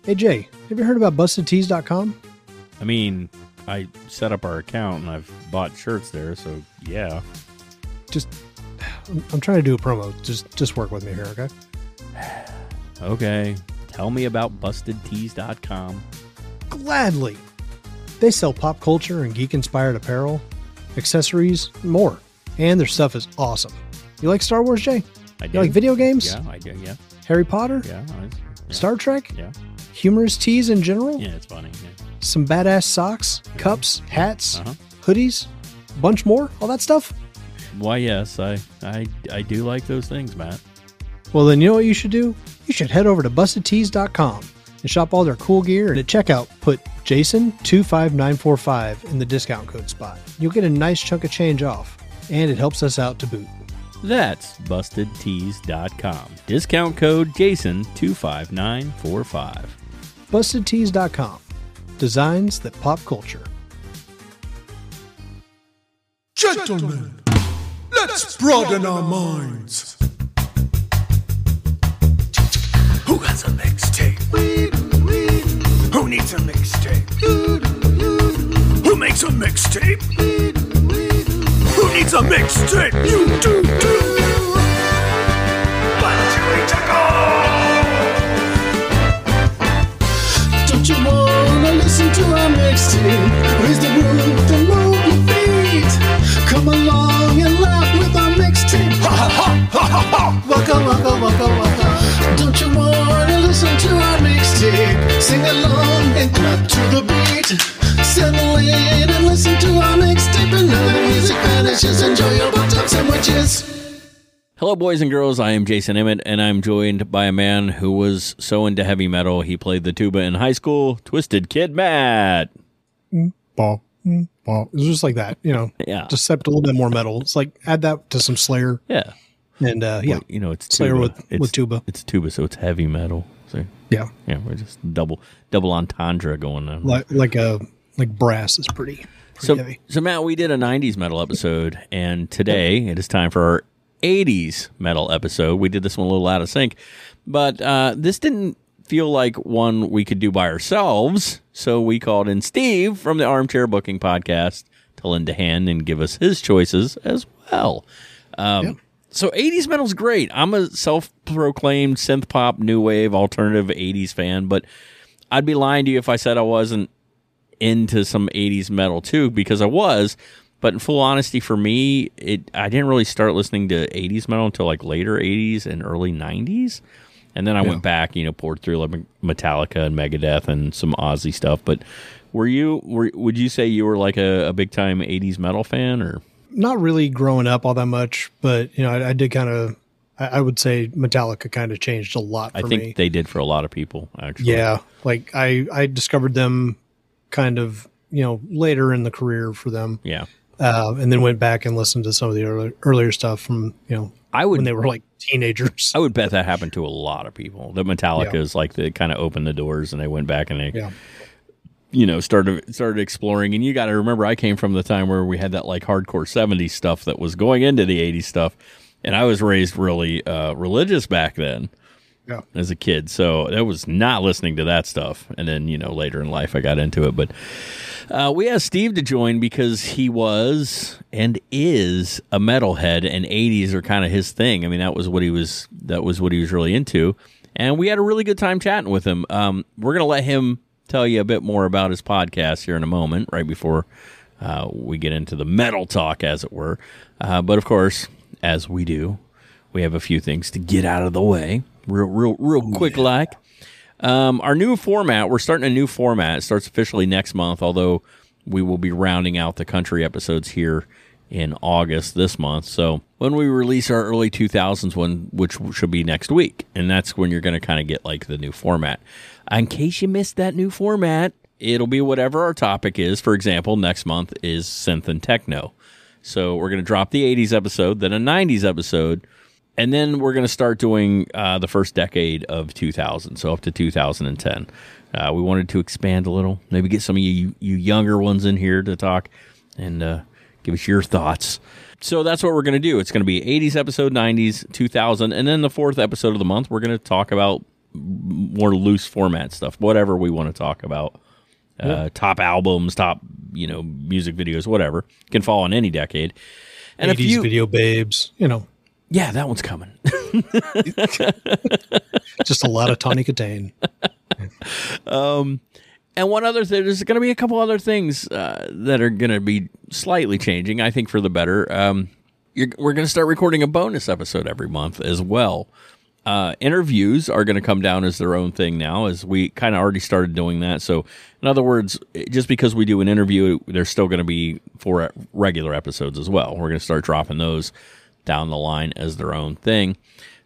Hey, Jay, have you heard about BustedTees.com? I mean, I set up our account and I've bought shirts there, so yeah. I'm trying to do a promo. Just work with me here, okay? Okay. Tell me about BustedTees.com. Gladly. They sell pop culture and geek-inspired apparel, accessories, and more. And their stuff is awesome. You like Star Wars, Jay? I do. You like video games? Yeah, I do, yeah. Harry Potter? Yeah. Star Trek? Yeah. Humorous tees in general? Yeah, it's funny. Yeah. Some badass socks, cups, hats, hoodies, bunch more, all that stuff? Why, yes, I do like those things, Matt. Well, then you know what you should do? You should head over to BustedTees.com and shop all their cool gear, and at checkout, put Jason25945 in the discount code spot. You'll get a nice chunk of change off, and it helps us out to boot. That's BustedTees.com. Discount code Jason25945. BustedTees.com. Designs that pop culture. Gentlemen, let's broaden our minds. Who has a mixtape? Who needs a mixtape? Who makes a mixtape? Who needs a mixtape? You do. What do we Don't you wanna listen to our mixtape? Raise the roof and move your feet. Come along and laugh with our mixtape. Ha ha ha ha ha. Waka. Don't you wanna listen to our mixtape? Sing along and clap to the beat. Settle in and listen to our mixtape. And now the music vanishes. Enjoy your butt-up sandwiches. Hello, boys and girls. I am Jason Emmett, and I'm joined by a man who was so into heavy metal he played the tuba in high school, Twisted Kid Matt. Ball. It's just like that, Yeah. Just except a little bit more metal. It's like add that to some Slayer. Yeah. And Well, it's Slayer tuba. with tuba. It's tuba, so it's heavy metal. So Yeah. yeah, we're just double entendre going on. Like brass is pretty heavy. So Matt, we did a 90s metal episode, and today it is time for our 80s metal episode. We did this one a little out of sync, but this didn't feel like one we could do by ourselves, so we called in Steve from the Armchair Booking Podcast to lend a hand and give us his choices as well. So 80s metal's great. I'm a self-proclaimed synth pop, new wave, alternative 80s fan, but I'd be lying to you if I said I wasn't into some 80s metal too, because I was. But in full honesty, for me, I didn't really start listening to 80s metal until like later 80s and early 90s. And then I went back, poured through like Metallica and Megadeth and some Ozzy stuff. But would you say you were like a big time 80s metal fan, or? Not really growing up all that much, but I did kind of. I would say Metallica kind of changed a lot for me. I think they did for a lot of people, actually. Yeah, like I discovered them kind of later in the career for them. Yeah. And then went back and listened to some of the earlier stuff from, when they were like teenagers. I would bet that happened to a lot of people. That Metallica is like they kind of opened the doors and they went back and they, started exploring. And you got to remember, I came from the time where we had that like hardcore 70s stuff that was going into the 80s stuff. And I was raised really religious back then as a kid. So I was not listening to that stuff. And then, later in life I got into it. But we asked Steve to join because he was and is a metalhead, and 80s are kind of his thing. I mean, that was what he was really into. And we had a really good time chatting with him. We're going to let him tell you a bit more about his podcast here in a moment, right before we get into the metal talk, as it were. But of course, as we do, we have a few things to get out of the way real quick like. Our new format, we're starting a new format. It starts officially next month, although we will be rounding out the country episodes here in August this month. So when we release our early 2000s one, which should be next week, and that's when you're going to kind of get like the new format. In case you missed that new format, it'll be whatever our topic is. For example, next month is synth and techno. So we're going to drop the 80s episode, then a 90s episode, and then we're going to start doing the first decade of 2000, so up to 2010. We wanted to expand a little, maybe get some of you younger ones in here to talk and give us your thoughts. So that's what we're going to do. It's going to be 80s episode, 90s, 2000, and then the fourth episode of the month, we're going to talk about more loose format stuff, whatever we want to talk about. Top albums, top, music videos, whatever. Can fall in any decade. And 80s video babes, Yeah, that one's coming. Just a lot of Tawny Katane. And one other thing, there's going to be a couple other things that are going to be slightly changing, I think, for the better. We're going to start recording a bonus episode every month as well. Interviews are going to come down as their own thing now, as we kind of already started doing that. So, in other words, just because we do an interview, there's still going to be 4 regular episodes as well. We're going to start dropping those down the line as their own thing.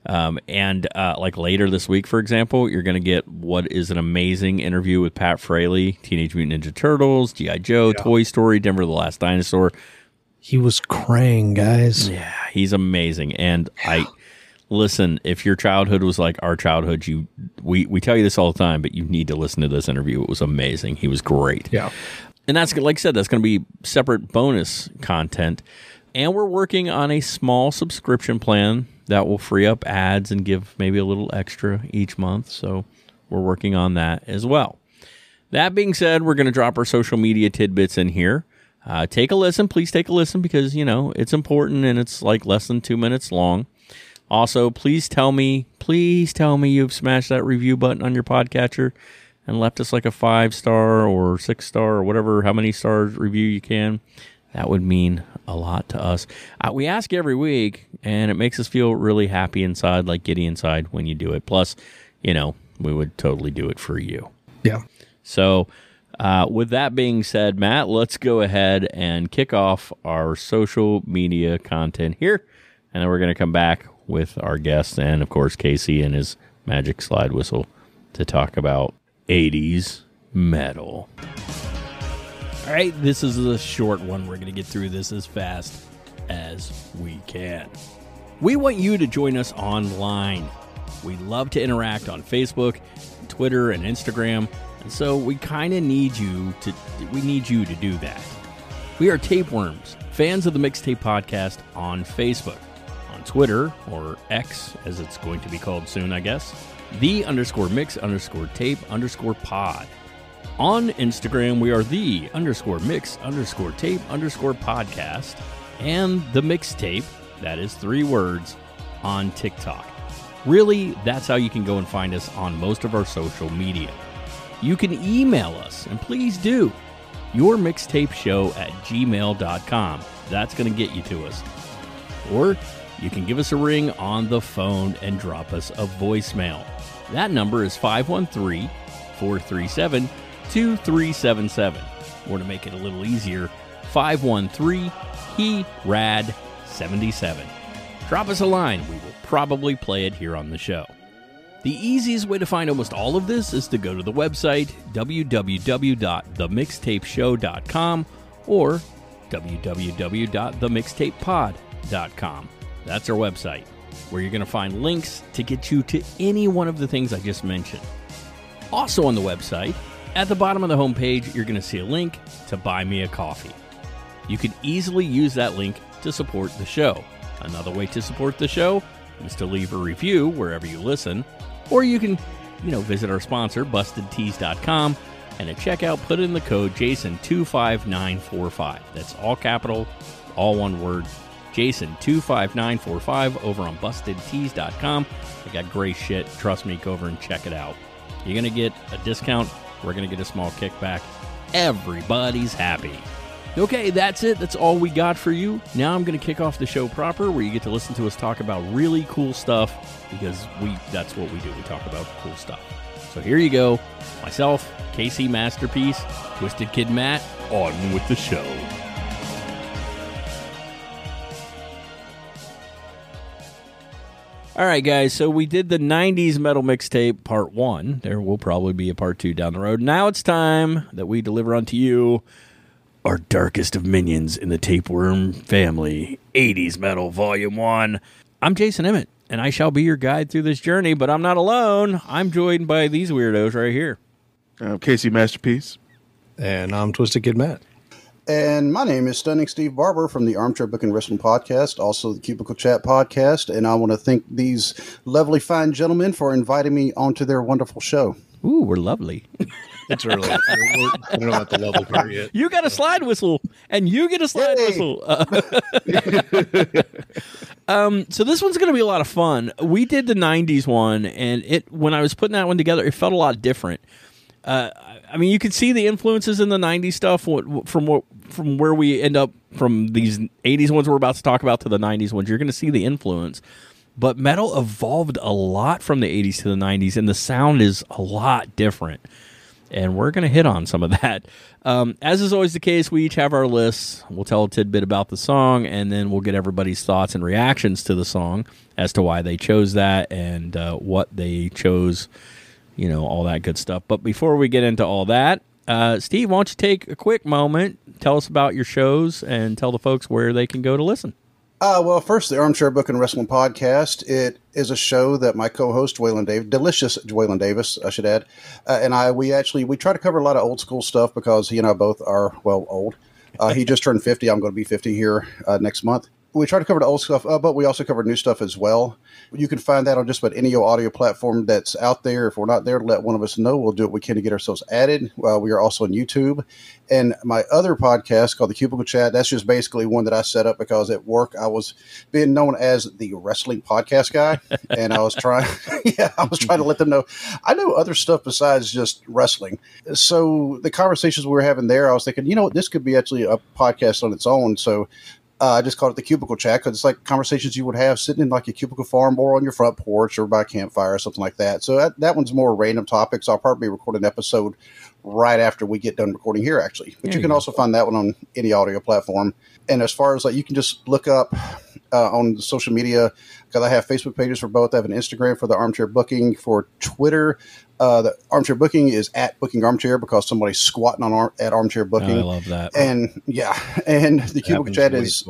Like later this week, for example, you're going to get what is an amazing interview with Pat Fraley, Teenage Mutant Ninja Turtles, G.I. Joe, Toy Story, Denver the Last Dinosaur. He was Krang, guys. Yeah, he's amazing. And listen, if your childhood was like our childhood, we tell you this all the time, but you need to listen to this interview. It was amazing. He was great. Yeah. And that's, like I said, that's going to be separate bonus content. And we're working on a small subscription plan that will free up ads and give maybe a little extra each month. So we're working on that as well. That being said, we're going to drop our social media tidbits in here. Take a listen. Please take a listen because, it's important and it's like less than 2 minutes long. Also, please tell me you've smashed that review button on your podcatcher and left us like a 5-star or 6-star or whatever, how many stars review you can. That would mean a lot to us. We ask every week, and it makes us feel really happy inside, like giddy inside when you do it. Plus, we would totally do it for you. Yeah. So, with that being said, Matt, let's go ahead and kick off our social media content here. And then we're going to come back with our guest and, of course, Casey and his magic slide whistle to talk about 80s metal. All right, this is a short one. We're going to get through this as fast as we can. We want you to join us online. We love to interact on Facebook, Twitter, and Instagram, and so we kind of need you to do that. We are Tapeworms, fans of the Mixtape Podcast on Facebook. On Twitter, or X, as it's going to be called soon, I guess, _mix_tape_pod. On Instagram, we are _mix_tape_podcast, and the Mixtape, that is 3 words, on TikTok. Really, that's how you can go and find us on most of our social media. You can email us, and please do, yourmixtapeshow@gmail.com. That's going to get you to us. Or you can give us a ring on the phone and drop us a voicemail. That number is 513-437-2377. Or to make it a little easier, 513-HE-RAD-77. Drop us a line. We will probably play it here on the show. The easiest way to find almost all of this is to go to the website, www.themixtapeshow.com or www.themixtapepod.com. That's our website, where you're going to find links to get you to any one of the things I just mentioned. Also on the website, at the bottom of the homepage, you're going to see a link to Buy Me a Coffee. You can easily use that link to support the show. Another way to support the show is to leave a review wherever you listen, or you can, visit our sponsor, BustedTees.com, and at checkout, put in the code Jason25945. That's all capital, all one word, Jason25945 over on BustedTees.com. They got great shit. Trust me, go over and check it out. You're going to get a discount. We're going to get a small kickback. Everybody's happy. Okay, that's it. That's all we got for you. Now I'm going to kick off the show proper, where you get to listen to us talk about really cool stuff, because that's what we do. We talk about cool stuff. So here you go. Myself, Casey Masterpiece, Twisted Kid Matt, on with the show. All right, guys, so we did the 90s Metal Mixtape Part 1. There will probably be a Part 2 down the road. Now it's time that we deliver unto you our darkest of minions in the Tapeworm family, 80s Metal Volume 1. I'm Jason Emmett, and I shall be your guide through this journey, but I'm not alone. I'm joined by these weirdos right here. I'm Casey Masterpiece. And I'm Twisted Kid Matt. And my name is Stunning Steve Barber from the Armchair Booking Wrestling Podcast, also the Cubicle Chat Podcast. And I want to thank these lovely, fine gentlemen for inviting me onto their wonderful show. Ooh, we're lovely. It's early. I don't know about the lovely part yet. You got a slide whistle, and you get a slide whistle. So this one's going to be a lot of fun. We did the 90s one, and when I was putting that one together, it felt a lot different. I mean, you could see the influences in the 90s stuff from where we end up from these 80s ones we're about to talk about to the 90s ones. You're going to see the influence. But metal evolved a lot from the 80s to the 90s, and the sound is a lot different. And we're going to hit on some of that. As is always the case, we each have our lists. We'll tell a tidbit about the song, and then we'll get everybody's thoughts and reactions to the song as to why they chose that and what they chose, all that good stuff. But before we get into all that, Steve, why don't you take a quick moment, tell us about your shows, and tell the folks where they can go to listen. Well, first, the Armchair Booking Wrestling Podcast. It is a show that my co-host, delicious Waylon Davis, I should add, and we try to cover a lot of old school stuff because he and I both are, old. He just turned 50. I'm going to be 50 here next month. We try to cover the old stuff, but we also cover new stuff as well. You can find that on just about any audio platform that's out there. If we're not there, let one of us know. We'll do what we can to get ourselves added. We are also on YouTube. And my other podcast called The Cubicle Chat, that's just basically one that I set up because at work I was being known as the wrestling podcast guy. And I was trying to let them know I know other stuff besides just wrestling. So the conversations we were having there, I was thinking, this could be actually a podcast on its own. So I just called it the Cubicle Chat because it's like conversations you would have sitting in like a cubicle farm or on your front porch or by a campfire or something like that. So that one's more random topics. I'll probably record an episode right after we get done recording here, actually. But you can also find that one on any audio platform. And as far as you can just look up on social media, because I have Facebook pages for both. I have an Instagram for the Armchair Booking. For Twitter, the Armchair Booking is at Booking Armchair because somebody's squatting at Armchair Booking. I love that. And and the Cubicle Chat is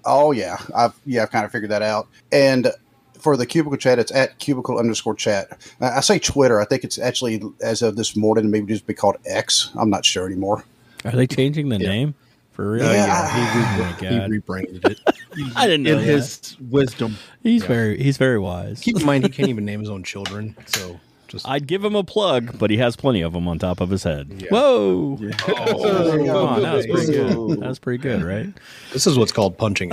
I've kind of figured that out. And for the Cubicle Chat, it's at cubicle_chat. I say Twitter. I think it's actually, as of this morning, maybe just be called X. I'm not sure anymore. Are they changing the name? For real? He rebranded it. I didn't know in his wisdom. He's very wise. Keep in mind, he can't even name his own children. So I'd give him a plug, but he has plenty of them on top of his head. Yeah. Whoa! Yeah. Come on, that was pretty good. That was pretty good, right? This is what's called punching.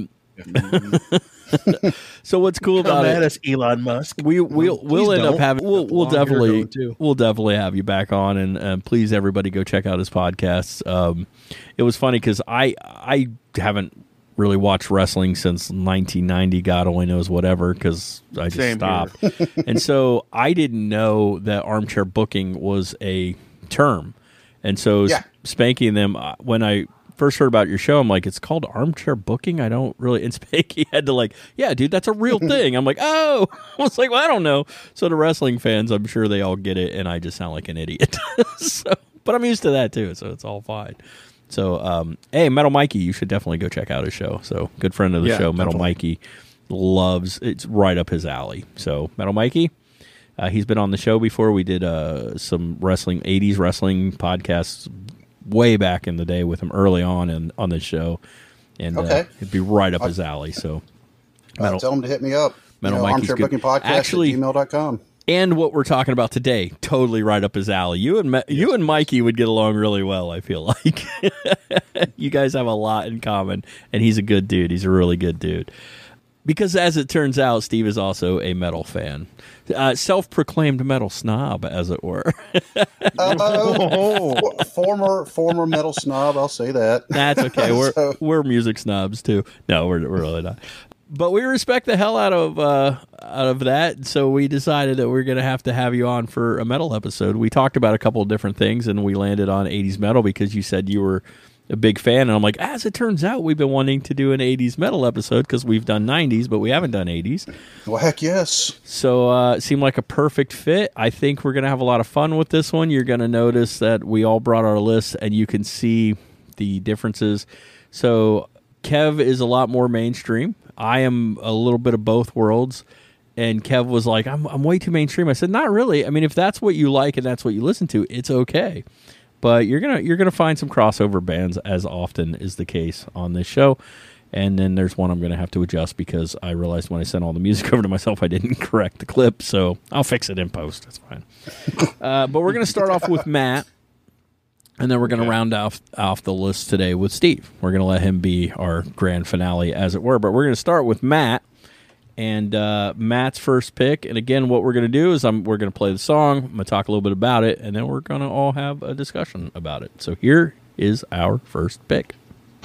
So what's cool about it? Us, Elon Musk. We'll end up having we'll definitely have you back on, and please everybody go check out his podcasts. It was funny because I haven't really watched wrestling since 1990. God only knows whatever, because I just stopped. And so I didn't know that armchair booking was a term. And so Spanky and them, when I first heard about your show, I'm like, it's called armchair booking? I don't really... And Spanky had to yeah, dude, that's a real thing. I'm like, oh! I was like, well, I don't know. So the wrestling fans, I'm sure they all get it, and I just sound like an idiot. But I'm used to that, too, so it's all fine. So, hey, Metal Mikey, you should definitely go check out his show. So, good friend of the show, Metal Mikey, it's right up his alley. So, Metal Mikey, he's been on the show before. We did some 80s wrestling podcasts way back in the day with him early on on the show. And it'd be right up his alley. So, tell him to hit me up. Metal Mikey's Armchair Booking Podcast at gmail.com. And what we're talking about today, totally right up his alley. You and Mikey would get along really well, I feel like. You guys have a lot in common, and he's a good dude. He's a really good dude. Because as it turns out, Steve is also a metal fan. Self-proclaimed metal snob, as it were. Former metal snob, I'll say that. That's okay. We're music snobs, too. No, we're really not. But we respect the hell out of that, so we decided that we're going to have you on for a metal episode. We talked about a couple of different things, and we landed on 80s metal because you said you were a big fan. And I'm like, as it turns out, we've been wanting to do an 80s metal episode because we've done 90s, but we haven't done 80s. Well, heck yes. So it seemed like a perfect fit. I think we're going to have a lot of fun with this one. You're going to notice that we all brought our lists, and you can see the differences. So Kev is a lot more mainstream. I am a little bit of both worlds, and Kev was like, I'm way too mainstream. I said, not really. I mean, if that's what you like and that's what you listen to, it's okay. But you're gonna find some crossover bands, as often is the case on this show. And then there's one I'm going to have to adjust because I realized when I sent all the music over to myself, I didn't correct the clip. So I'll fix it in post. That's fine. But we're going to start off with Matt, and then we're going to round off the list today with Steve. We're going to let him be our grand finale, as it were. But we're going to start with Matt, and Matt's first pick. And again, what we're going to do is we're going to play the song. I'm going to talk a little bit about it, and then we're going to all have a discussion about it. So here is our first pick.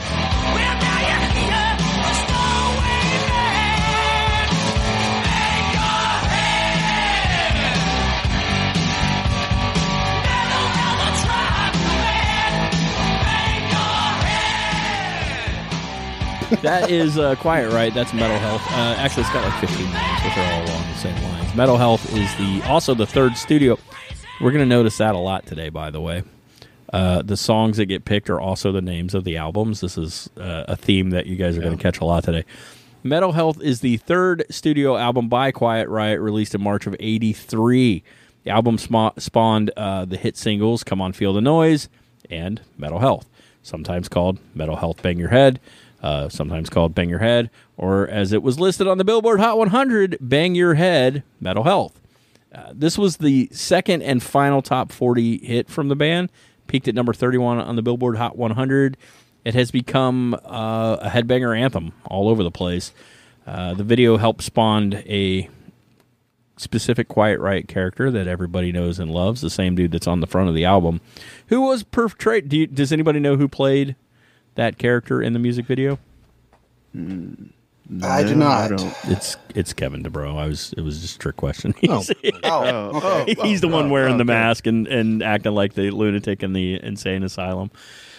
That is Quiet Riot. That's Metal Health. Actually, it's got like 15 names, which are all along the same lines. Metal Health is also the third studio. We're going to notice that a lot today, by the way. The songs that get picked are also the names of the albums. This is a theme that you guys are going to catch a lot today. Metal Health is the third studio album by Quiet Riot, released in March of '83. The album spawned the hit singles Come On Feel the Noise and Metal Health, sometimes called Metal Health Bang Your Head, sometimes called Bang Your Head, or as it was listed on the Billboard Hot 100, Bang Your Head, Metal Health. This was the second and final top 40 hit from the band, peaked at number 31 on the Billboard Hot 100. It has become a headbanger anthem all over the place. The video helped spawn a specific Quiet Riot character that everybody knows and loves, the same dude that's on the front of the album, who was portrayed. Does anybody know who played that character in the music video? I do not. It's Kevin DeBro. It was just a trick question. Okay. He's the one wearing the mask and acting like the lunatic in the insane asylum.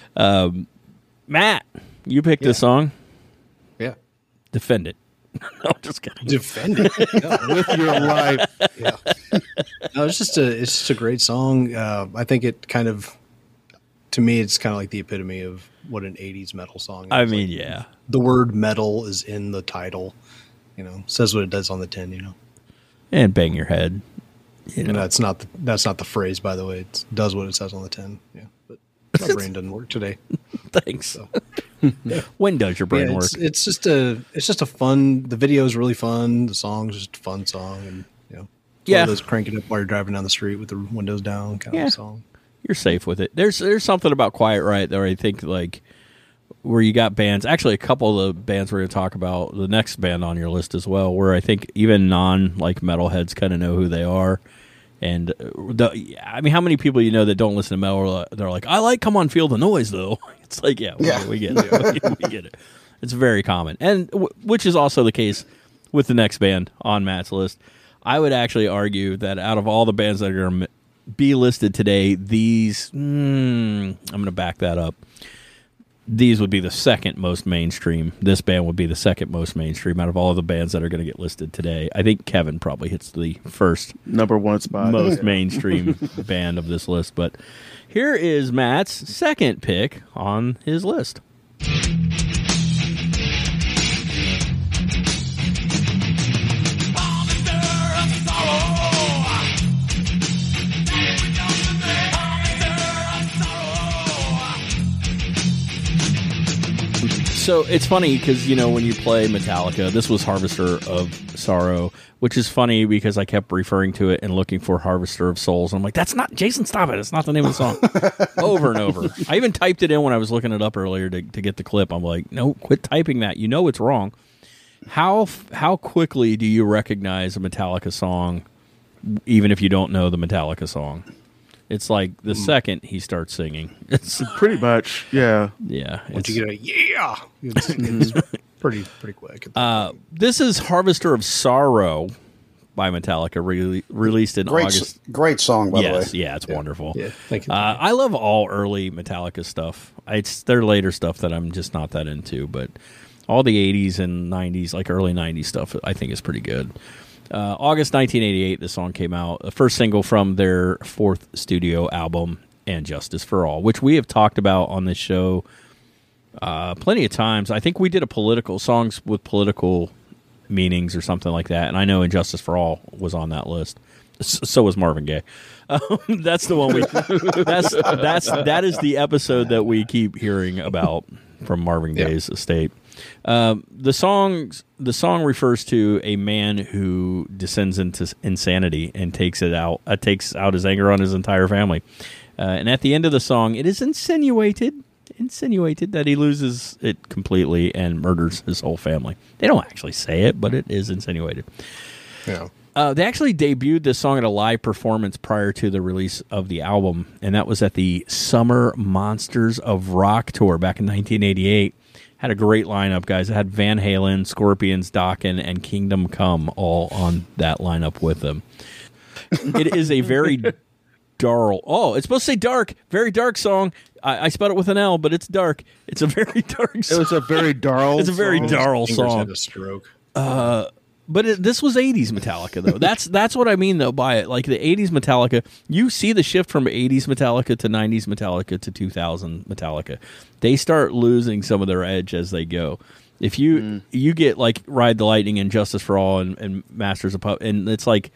Matt, you picked this song. Yeah. Defend it. No, just kidding. Defend it with your life. Yeah. No, it's just a great song. I think it kind of, to me, it's kind of like the epitome of what an 80s metal song is. I mean, yeah. The word metal is in the title, says what it does on the tin, And Bang Your Head. And that's not the phrase, by the way. It does what it says on the tin. Yeah. But my brain doesn't work today. Thanks. So. When does your brain work? It's just a fun, the video is really fun. The song's just a fun song. And, one of those crank it up while you're driving down the street with the windows down kind of song. You're safe with it. There's something about Quiet Riot there, I think, like, where you got bands, actually a couple of the bands we're going to talk about, the next band on your list as well, where I think even metalheads kind of know who they are. And how many people that don't listen to metal, they're like, I like Come On Feel the Noise, though. It's like, we get it. We get it. It's very common. And which is also the case with the next band on Matt's list. I would actually argue that out of all the bands that are going to be listed today, these, I'm going to back that up. These would be the second most mainstream. This band would be the second most mainstream out of all of the bands that are going to get listed today. I think Kevin probably hits the first number one spot, most mainstream band of this list. But here is Matt's second pick on his list. So it's funny because, when you play Metallica, this was Harvester of Sorrow, which is funny because I kept referring to it and looking for Harvester of Souls. I'm like, that's not, Jason, stop it. It's not the name of the song. Over and over. I even typed it in when I was looking it up earlier to get the clip. I'm like, no, quit typing that. It's wrong. How quickly do you recognize a Metallica song, even if you don't know the Metallica song? It's like the second he starts singing. It's pretty much, yeah. Yeah. Once you get it's pretty quick. This is Harvester of Sorrow by Metallica, released in August. Great song, by the way. Yeah, it's wonderful. Yeah, thank you. I love all early Metallica stuff. It's their later stuff that I'm just not that into, but all the 80s and 90s, like early 90s stuff, I think is pretty good. August 1988, this song came out, the first single from their fourth studio album, And Justice for All, which we have talked about on this show plenty of times. I think we did songs with political meanings or something like that, and I know And Justice for All was on that list. So was Marvin Gaye. That's the one that is the episode that we keep hearing about from Marvin Gaye's estate. The song refers to a man who descends into insanity and takes out his anger on his entire family. And at the end of the song, it is insinuated that he loses it completely and murders his whole family. They don't actually say it, but it is insinuated. Yeah. They actually debuted this song at a live performance prior to the release of the album, and that was at the Summer Monsters of Rock tour back in 1988. Had a great lineup, guys. It had Van Halen, Scorpions, Dokken, and Kingdom Come all on that lineup with them. It is a very it's supposed to say dark, very dark song. I spelled it with an L, but it's dark. It's a very dark song. It was a very darl. It's a very darl song. Had a stroke. But this was 80s Metallica, though. That's what I mean, though, by it. Like, the 80s Metallica, you see the shift from 80s Metallica to 90s Metallica to 2000 Metallica. They start losing some of their edge as they go. If you get, like, Ride the Lightning and Justice for All and Masters of Puppets, and it's, like,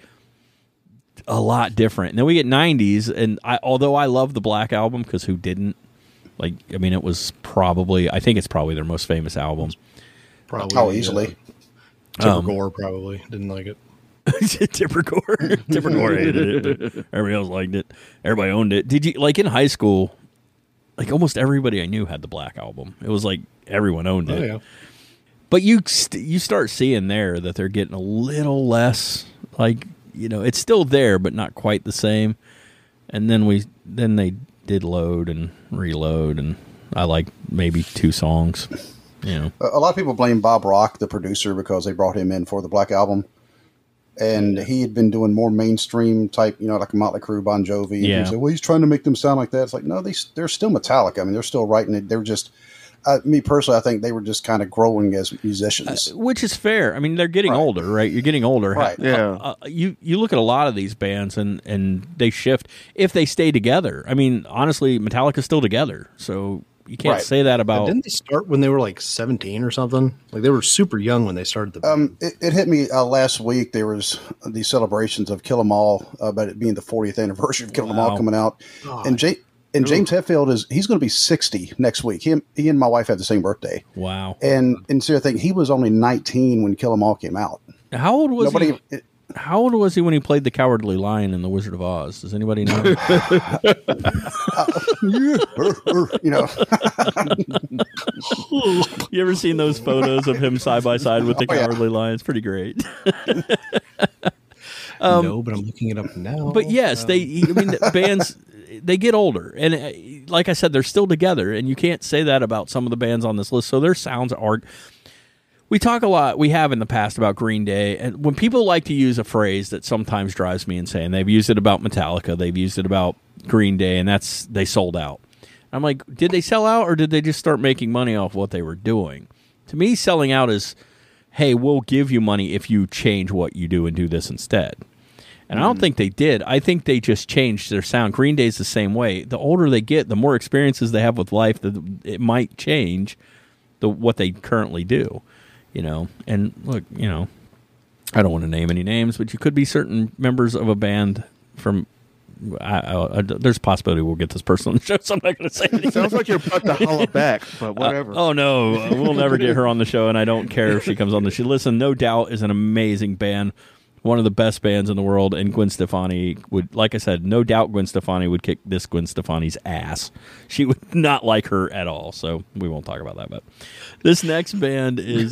a lot different. And then we get 90s, and although I love the Black Album, because who didn't? Like, I mean, I think it's probably their most famous album. Probably. Easily. Tipper Gore probably didn't like it. Tipper Gore hated it, but everybody else liked it. Everybody owned it. Did you, like, in high school, like, almost everybody I knew had the Black Album. It was like everyone owned it. Yeah. But you start seeing there that they're getting a little less, like, you know, it's still there, but not quite the same. And then they did Load and Reload, and I like maybe 2 songs. You know. A lot of people blame Bob Rock, the producer, because they brought him in for the Black Album. And he had been doing more mainstream type, you know, like Motley Crue, Bon Jovi. And he said, well, he's trying to make them sound like that. It's like, no, they're still Metallica. I mean, they're still writing it. They're just, me personally, I think they were just kind of growing as musicians. Which is fair. I mean, they're getting older, right? You're getting older. Right. Yeah. You look at a lot of these bands and they shift if they stay together. I mean, honestly, Metallica's still together. So you can't say that about... But didn't they start when they were like 17 or something? Like, they were super young when they started the band. It hit me last week. There was these celebrations of Kill 'Em All, about it being the 40th anniversary of Kill 'Em All coming out. And James Hetfield he's going to be 60 next week. He and my wife had the same birthday. Wow. And so I think he was only 19 when Kill 'Em All came out. How old was he? How old was he when he played the Cowardly Lion in The Wizard of Oz? Does anybody know? You know. You ever seen those photos of him side by side with the Cowardly Lion? It's pretty great. No, but I'm looking it up now. But yes, bands, they get older. And like I said, they're still together. And you can't say that about some of the bands on this list. So their sounds are... We talk a lot, we have in the past, about Green Day, and when people like to use a phrase that sometimes drives me insane, they've used it about Metallica, they've used it about Green Day, and that's, they sold out. I'm like, did they sell out, or did they just start making money off what they were doing? To me, selling out is, hey, we'll give you money if you change what you do and do this instead. And I don't think they did. I think they just changed their sound. Green Day's the same way. The older they get, the more experiences they have with life, it might change what they currently do. You know, and look, you know, I don't want to name any names, but you could be certain members of a band from. There's a possibility we'll get this person on the show, so I'm not going to say anything. Sounds like you're about to holla back, but whatever. Oh no, we'll never get her on the show, and I don't care if she comes on the show. Listen, No Doubt is an amazing band, one of the best bands in the world, and Gwen Stefani would, like I said, no doubt Gwen Stefani would kick this Gwen Stefani's ass. She would not like her at all, so we won't talk about that. But this next band is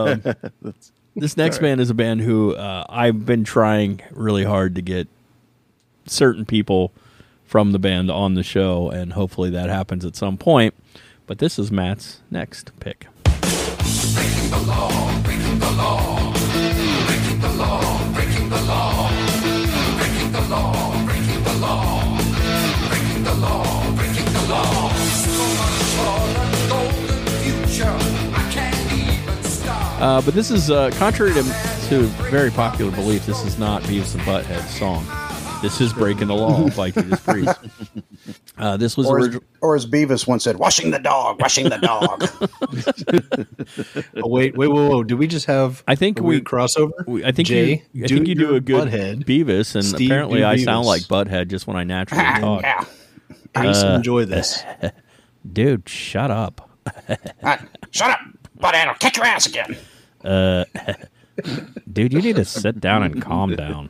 band is a band who I've been trying really hard to get certain people from the band on the show, and hopefully that happens at some point. But this is Matt's next pick. Breaking the law, breaking the law, breaking the law, breaking the law, breaking the law, breaking the law, breaking the law, breaking the law. So much for a golden future, I can't even stop. But this is contrary to very popular belief. This is not Beavis and Butthead's song. This is Breaking the Law by Judas Priest. This was or as Beavis once said, washing the dog. Oh, wait, whoa. Did we just have I think a weird crossover? I think Jay, you do a good Butthead. Beavis, and Steve, apparently do I Beavis. sound like Butthead just when I naturally talk. Yeah. Ace, enjoy this. Dude, shut up. Shut up, Butthead. I'll kick your ass again. Dude, you need to sit down and calm down.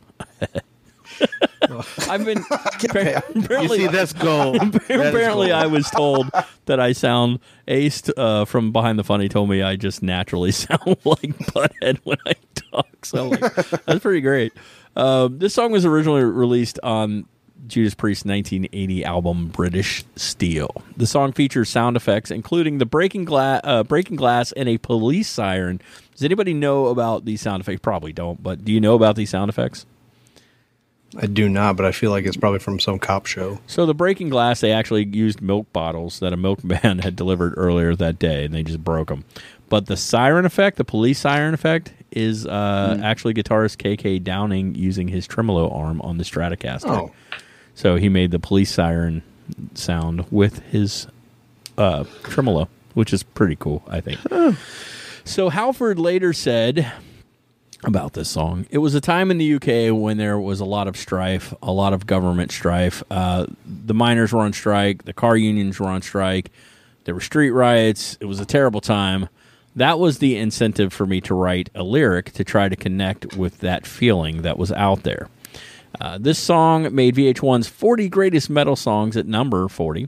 I've been You see, that's gold. apparently I was told that I sound Ace from Behind the Funny told me I just naturally sound like Butthead when I talk. So that's pretty great. This song was originally released on Judas Priest's 1980 album British Steel. The song features sound effects, including the breaking glass and a police siren. Does anybody know about these sound effects? Probably don't, but do you know about these sound effects? I do not, but I feel like it's probably from some cop show. So the breaking glass, they actually used milk bottles that a milkman had delivered earlier that day, and they just broke them. But the siren effect, the police siren effect, is actually guitarist KK Downing using his tremolo arm on the Stratocaster. Oh. So he made the police siren sound with his tremolo, which is pretty cool, I think. So Halford later said about this song, it was a time in the UK when there was a lot of strife, a lot of government strife. The miners were on strike. The car unions were on strike. There were street riots. It was a terrible time. That was the incentive for me to write a lyric to try to connect with that feeling that was out there. This song made VH1's 40 Greatest Metal Songs at number 40.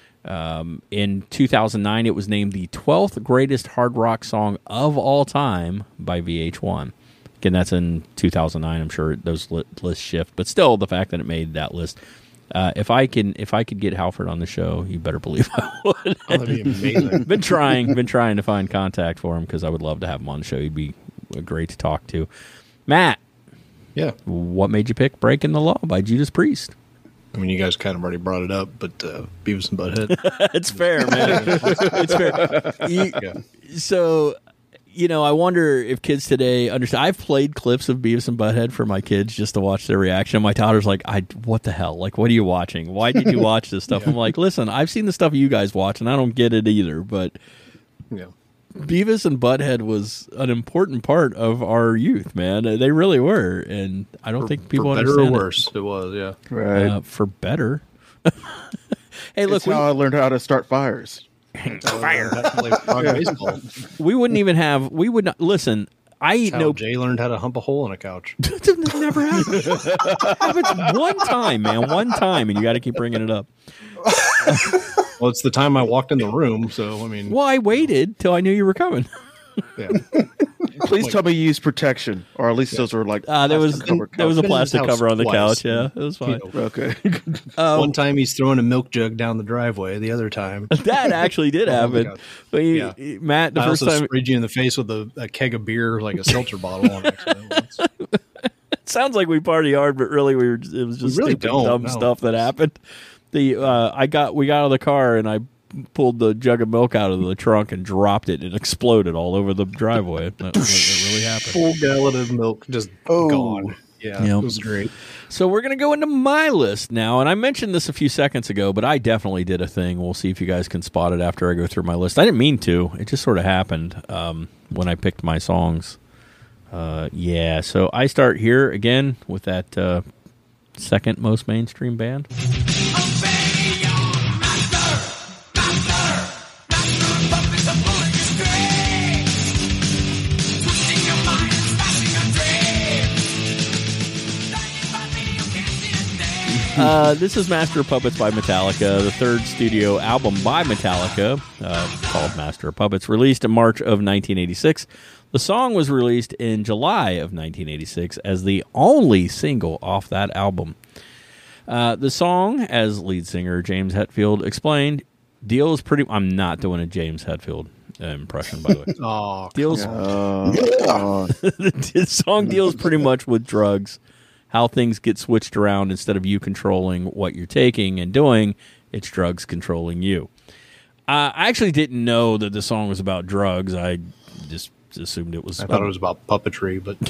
In 2009, it was named the 12th greatest hard rock song of all time by VH1. Again, that's in 2009. I'm sure those lists shift, but still, the fact that it made that list. If I could get Halford on the show, you better believe I would. Oh, that'd be amazing. been trying to find contact for him because I would love to have him on the show. He'd be great to talk to. Matt, Yeah. what made you pick "Breaking the Law" by Judas Priest? I mean, you guys kind of already brought it up, but Beavis and Butthead. It's fair, man. It's fair. So, I wonder if kids today understand. I've played clips of Beavis and Butthead for my kids just to watch their reaction. My daughter's like, what the hell? Like, what are you watching? Why did you watch this stuff? I'm like, listen, I've seen the stuff you guys watch, and I don't get it either. But Yeah. Beavis and Butthead was an important part of our youth, man. They really were, and I don't think people for better understand or worse. It was, yeah. Right. for better. Hey, look, It's how I learned how to start fires. Fire. Baseball. we wouldn't even have. We would not listen. I How know Jay learned how to hump a hole in a couch. It never happened. Happens one time, man. One time, and you got to keep bringing it up. Well, it's the time I walked in the room, so I mean, Well, I waited till I knew you were coming. yeah. Please tell me you use protection, or at least those were like There was plastic cover a Been in his plastic house cover on the twice. couch. Yeah, it was fine. Okay. One time he's throwing a milk jug down the driveway. The other time, That actually did Oh, my happen. God. But Yeah. Matt, the I first also time sprayed you in the face with a keg of beer, like a seltzer bottle on accident once. it sounds like we party hard, but really it was just We really stupid, don't, dumb no. stuff that happened. We got out of the car and I pulled the jug of milk out of the trunk and dropped it and it exploded all over the driveway. That really happened. Full gallon of milk just gone. Yeah, Yep. it was great. So we're going to go into my list now, and I mentioned this a few seconds ago, but I definitely did a thing. We'll see if you guys can spot it after I go through my list. I didn't mean to. It just sort of happened when I picked my songs. So I start here again with that second most mainstream band. This is Master of Puppets by Metallica, the third studio album by Metallica, called Master of Puppets, released in March of 1986. The song was released in July of 1986 as the only single off that album. The song, as lead singer James Hetfield explained, deals pretty... I'm not doing a James Hetfield impression, by the way. Oh, Deals... The song deals pretty much with drugs, how things get switched around. Instead of you controlling what you're taking and doing, it's drugs controlling you. I actually didn't know that the song was about drugs. I just assumed it was. I thought it was about puppetry, but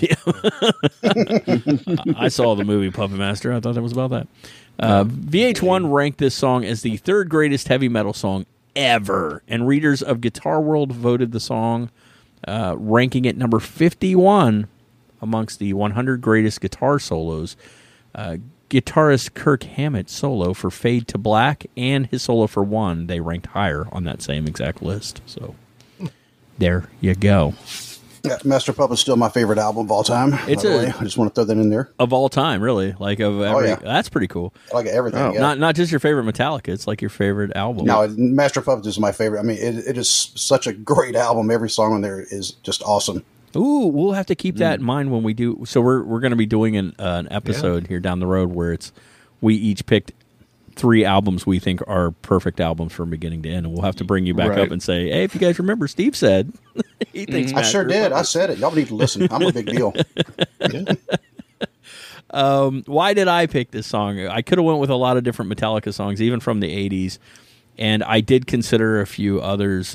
I saw the movie Puppet Master. I thought it was about that. VH1 ranked this song as the third greatest heavy metal song ever, and readers of Guitar World voted the song, ranking it number 51 amongst the 100 greatest guitar solos. Guitarist Kirk Hammett's solo for Fade to Black and his solo for One, they ranked higher on that same exact list. So there you go. Yeah, Master Puppet's still my favorite album of all time. It's I just want to throw that in there. Of all time, really. Like of every, That's pretty cool. I like everything. Oh. Yeah. Not just your favorite Metallica. It's like your favorite album. No, Master Puppet is my favorite. I mean, it is such a great album. Every song on there is just awesome. Ooh, we'll have to keep that in mind when we do. So we're going to be doing an episode here down the road where we each picked 3 albums we think are perfect albums from beginning to end, and we'll have to bring you back up and say, hey, if you guys remember, Steve said he thinks I sure did. I said it. Y'all need to listen. I'm a big deal. Why did I pick this song? I could have went with a lot of different Metallica songs, even from the 80s, and I did consider a few others.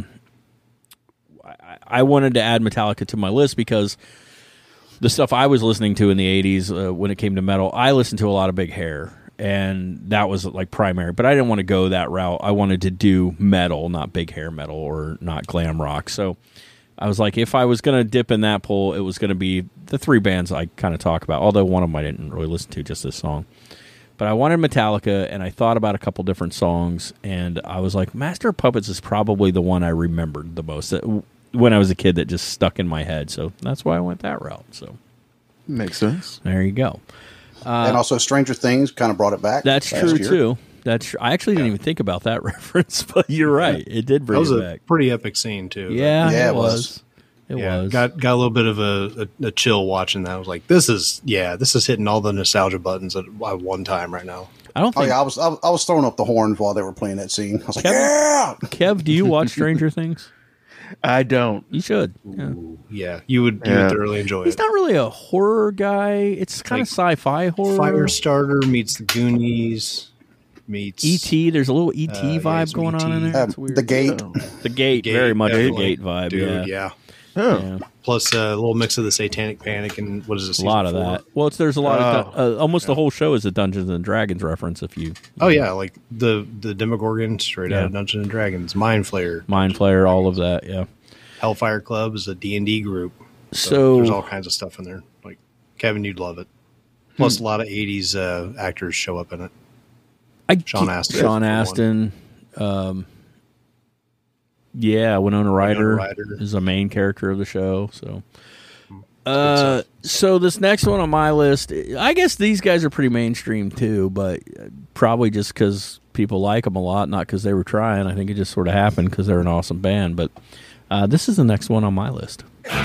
I wanted to add Metallica to my list because the stuff I was listening to in the 80s when it came to metal, I listened to a lot of Big Hair, and that was like primary. But I didn't want to go that route. I wanted to do metal, not Big Hair metal or not glam rock. So I was like, if I was going to dip in that pool, it was going to be the 3 bands I kind of talk about, although one of them I didn't really listen to, just this song. But I wanted Metallica, and I thought about a couple different songs, and I was like, Master of Puppets is probably the one I remembered the most when I was a kid that just stuck in my head. So that's why I went that route. So makes sense. There you go. And also Stranger Things kind of brought it back. That's true, too. I actually didn't even think about that reference, but you're right. It did bring it back. That was a pretty epic scene, too. Yeah, it was. It was. Got a little bit of a chill watching that. I was like, this is hitting all the nostalgia buttons at one time right now. I don't think. I was throwing up the horns while they were playing that scene. I was like, yeah! Kev, do you watch Stranger Things? I don't. You should. Yeah, you would thoroughly enjoy it. He's not really a horror guy. It's kind of sci-fi horror. Firestarter meets the Goonies meets E.T. There's a little E.T. vibe going on in there. That's weird. The Gate. The Gate, very much the Gate vibe. Dude, yeah. Plus a little mix of the Satanic Panic and what is this? A lot of that. Well, there's a lot of almost the whole show is a Dungeons and Dragons reference. If you like the Demogorgon straight out of Dungeons and Dragons, Mind Flayer, all of that. Yeah, Hellfire Club is a D&D group. So there's all kinds of stuff in there. Like Kevin, you'd love it. Plus a lot of '80s actors show up in it. Sean Astin. Winona Ryder is a main character of the show. So this next one on my list, I guess these guys are pretty mainstream too, but probably just because people like them a lot, not because they were trying. I think it just sort of happened because they're an awesome band. But this is the next one on my list.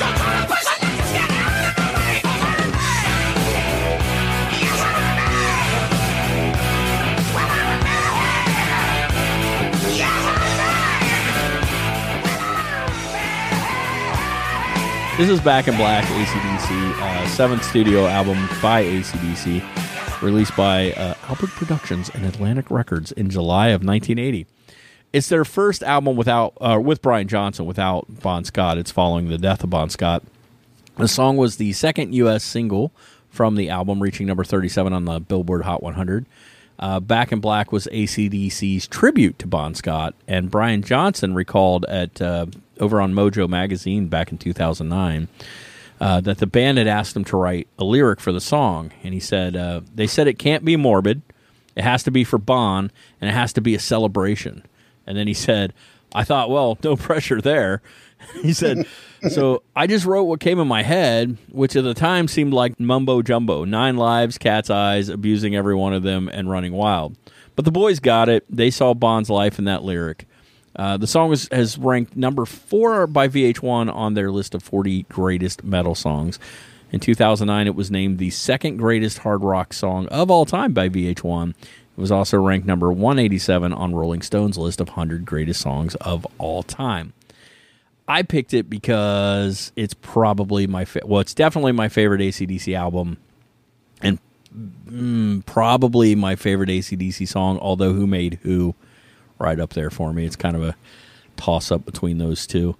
This is Back in Black, AC/DC, seventh studio album by AC/DC, released by Albert Productions and Atlantic Records in July of 1980. It's their first album with Brian Johnson, without Bon Scott. It's following the death of Bon Scott. The song was the second U.S. single from the album, reaching number 37 on the Billboard Hot 100. Back in Black was AC/DC's tribute to Bon Scott, and Brian Johnson recalled at over on Mojo Magazine back in 2009 that the band had asked him to write a lyric for the song, and he said, they said it can't be morbid, it has to be for Bon, and it has to be a celebration. And then he said, I thought, well, no pressure there. He said, so I just wrote what came in my head, which at the time seemed like mumbo jumbo, 9 lives, cat's eyes, abusing every one of them, and running wild. But the boys got it. They saw Bon's life in that lyric. The song has ranked number 4 by VH1 on their list of 40 greatest metal songs. In 2009, it was named the second greatest hard rock song of all time by VH1. It was also ranked number 187 on Rolling Stone's list of 100 greatest songs of all time. I picked it because it's probably it's definitely my favorite AC/DC album, and probably my favorite AC/DC song, although Who Made Who right up there for me. It's kind of a toss-up between those two.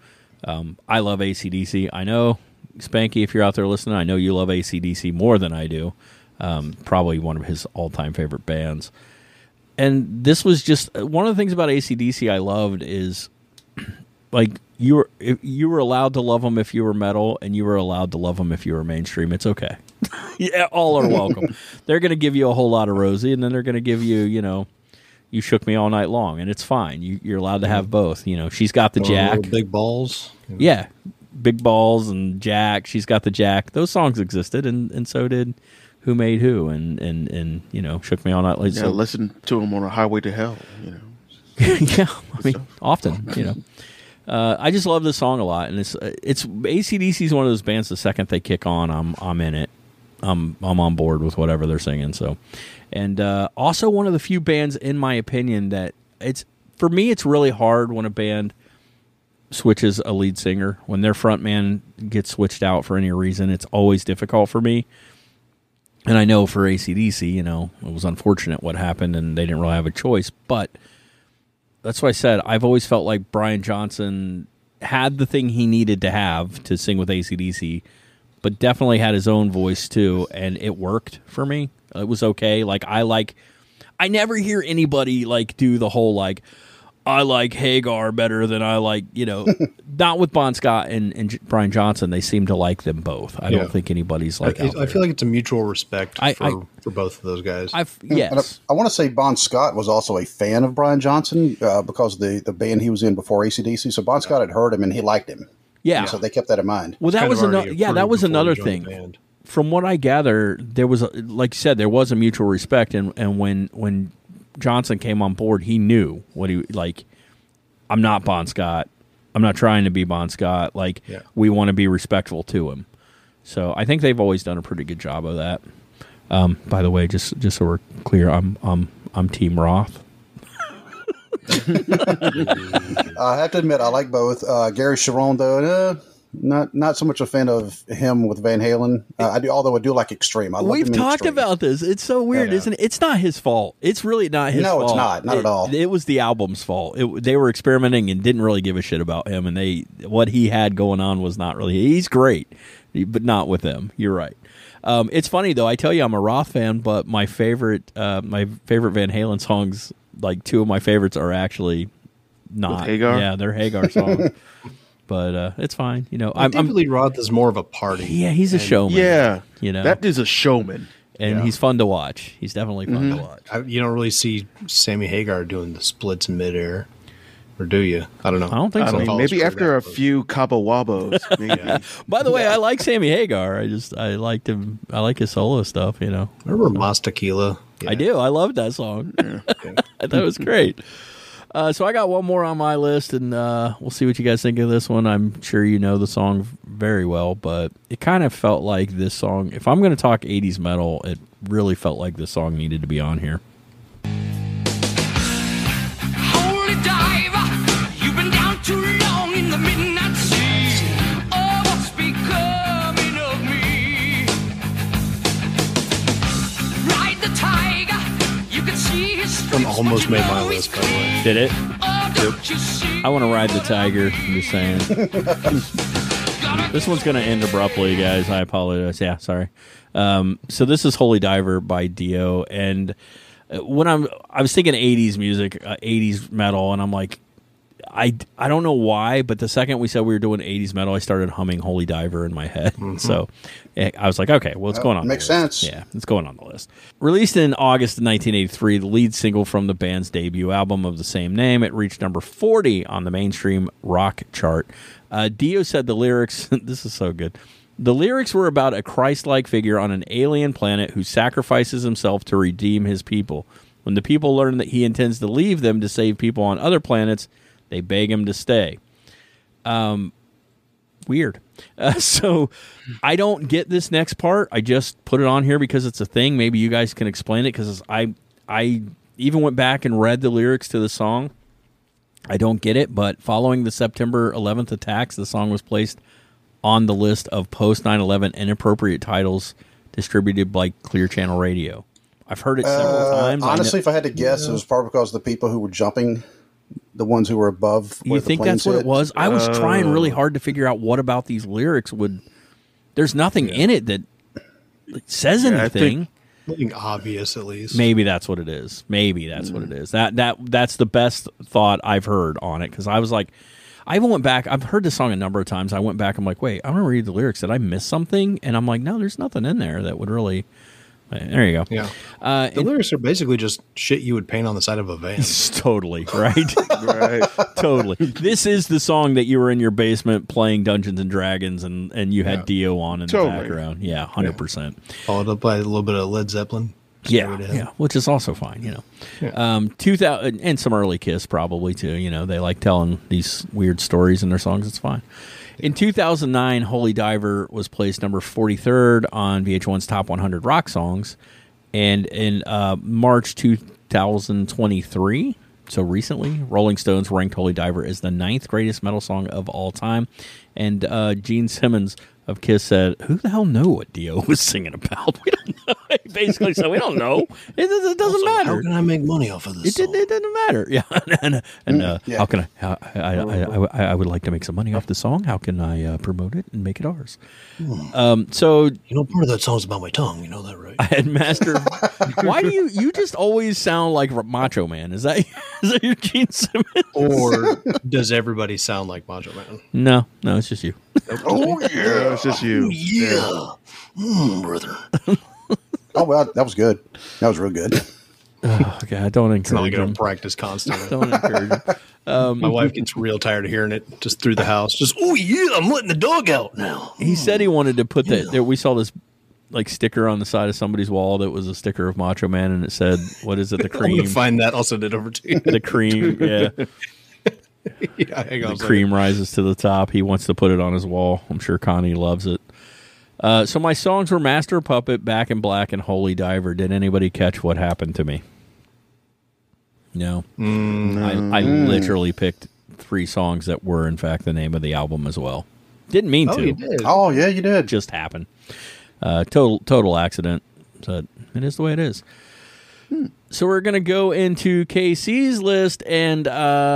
I love AC/DC. I know, Spanky, if you're out there listening, I know you love AC/DC more than I do. Probably one of his all-time favorite bands. And this was just one of the things about AC/DC I loved is like you were allowed to love them if you were metal, and you were allowed to love them if you were mainstream. It's okay. Yeah, all are welcome. They're going to give you a whole lot of Rosie, and then they're going to give you, You Shook Me All Night Long, and it's fine. You're allowed to have both. She's got the Jack, big balls. Yeah, Big Balls and Jack. She's got the Jack. Those songs existed, and so did Who Made Who, and Shook Me All Night Long. Yeah, listen to them on a highway to hell. Yeah, I mean, often. I just love this song a lot, and it's AC/DC is one of those bands. The second they kick on, I'm in it. I'm on board with whatever they're singing. So, and also one of the few bands, in my opinion, that for me, it's really hard when a band switches a lead singer. When their front man gets switched out for any reason, it's always difficult for me. And I know for AC/DC, it was unfortunate what happened, and they didn't really have a choice. But that's why I said I've always felt like Brian Johnson had the thing he needed to have to sing with AC/DC, but definitely had his own voice too, and it worked for me. It was okay. I never hear anybody do the whole I like Hagar better than I like, not with Bon Scott and Brian Johnson. They seem to like them both. I don't think anybody's I feel like it's a mutual respect for both of those guys. Yes. I want to say Bon Scott was also a fan of Brian Johnson because the band he was in before AC/DC. So Bon Scott had heard him and he liked him. Yeah. So they kept that in mind. Well, that was another thing. From what I gather, there was, like you said, there was a mutual respect. And when Johnson came on board, he knew what he I'm not Bon Scott. I'm not trying to be Bon Scott. We want to be respectful to him. So I think they've always done a pretty good job of that. By the way, just so we're clear, I'm Team Roth. I have to admit, I like both. Gary Cherone, though, not so much a fan of him with Van Halen. Although I do like Extreme. We've talked about this. It's so weird, isn't it? It's not his fault. It's really not his fault. No, it's not at all. It was the album's fault. They were experimenting and didn't really give a shit about him, and what he had going on was not really. He's great, but not with them. You're right. It's funny though. I tell you, I'm a Roth fan, but my favorite Van Halen songs, two of my favorites, are actually not with Hagar. Yeah, they're Hagar songs. But it's fine, David Lee Roth is more of a party. Yeah, he's a showman. Yeah, that is a showman, and he's fun to watch. He's definitely fun to watch. You don't really see Sammy Hagar doing the splits in midair, or do you? I don't know. I don't think so. Maybe after a few Cabo Wabos. By the way, I like Sammy Hagar. I liked him. I like his solo stuff. Remember Mas Tequila? Yeah. I do. I loved that song. I thought it was great. So I got one more on my list, and we'll see what you guys think of this one. I'm sure you know the song very well, but it kind of felt like this song, if I'm going to talk 80s metal, it really felt like this song needed to be on here. Holy diver, you've been down too long in the midnight sea. Oh, what's becoming of me? Ride the tiger, you can see his One almost made my list, by the way. Did it? I want to ride the tiger. I'm just saying. This one's going to end abruptly, guys. I apologize. Yeah, sorry. So this is Holy Diver by Dio, and when I was thinking 80s music, 80s metal, and I'm like, I don't know why, but the second we said we were doing 80s metal, I started humming Holy Diver in my head. Mm-hmm. So I was like, okay, well, it's going on. Makes sense. Yeah, it's going on the list. Released in August of 1983, the lead single from the band's debut album of the same name, it reached number 40 on the mainstream rock chart. Dio said the lyrics, this is so good. The lyrics were about a Christ-like figure on an alien planet who sacrifices himself to redeem his people. When the people learn that he intends to leave them to save people on other planets, they beg him to stay. Weird. So I don't get this next part. I just put it on here because it's a thing. Maybe you guys can explain it, because I even went back and read the lyrics to the song. I don't get it, but following the September 11th attacks, the song was placed on the list of post 9/11 inappropriate titles distributed by Clear Channel Radio. I've heard it several times. Honestly, if I had to guess, it was probably because the people who were jumping the ones who were above. You think that's what it was? I was trying really hard to figure out what about these lyrics would. There's nothing in it that says anything. Nothing obvious, at least. Maybe that's what it is. That's the best thought I've heard on it, because I was like, I even went back. I've heard this song a number of times. I went back. I'm like, wait, I want to read the lyrics. Did I miss something? And I'm like, no, there's nothing in there that would really. There you go. Yeah. The lyrics are basically just shit you would paint on the side of a van. Totally, right? Right. Totally. This is the song that you were in your basement playing Dungeons and Dragons and you had Dio on in the background. Yeah, 100%. Followed up by a little bit of Led Zeppelin. Yeah, which is also fine, 2000 and some early Kiss probably too. They like telling these weird stories in their songs. It's fine. In 2009, Holy Diver was placed number 43rd on VH1's Top 100 Rock Songs, and in March 2023, so recently, Rolling Stones ranked Holy Diver as the 9th greatest metal song of all time, and Gene Simmons of Kiss said, "Who the hell knew what Dio was singing about? We don't know." Basically, so we don't know. It doesn't matter. How can I make money off of this? It doesn't matter. Yeah, and how can I would like to make some money off the song. How can I promote it and make it ours? So part of that song's about my tongue. You know that, right? I had Master. Why do you just always sound like Macho Man? Is that your Gene Simmons? Or does everybody sound like Macho Man? No, it's just you. Oh yeah, it's just you. Brother. Oh well, that was good. That was real good. Okay, I don't encourage him. him. Practice constantly. Don't encourage him. My wife gets real tired of hearing it just through the house. Just, oh yeah, I'm letting the dog out now. He said he wanted to put that there. We saw this like sticker on the side of somebody's wall that was a sticker of Macho Man, and it said, "What is it? The cream." I'm gonna find that. I'll send it over to you. The cream, yeah. The cream rises to the top. He wants to put it on his wall. I'm sure Connie loves it. So my songs were Master of Puppet, Back in Black, and Holy Diver. Did anybody catch what happened to me? No. I literally picked 3 songs that were, in fact, the name of the album as well. Didn't mean to. You did. Oh, yeah, you did. Just happened. Total accident. So it is the way it is. So we're going to go into KC's list, and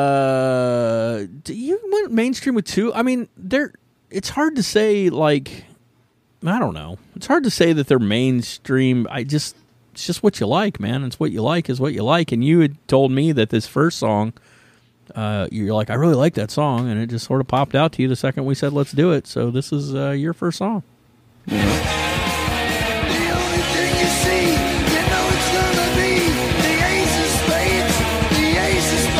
you went mainstream with 2. I mean, it's hard to say, like, I don't know. It's hard to say that they're mainstream. It's just what you like, man. It's what you like is what you like. And you had told me that this first song, you're like, I really like that song, and it just sort of popped out to you the second we said, let's do it. So this is your first song. The only thing you see, you know it's gonna be the ace of spades, the ace of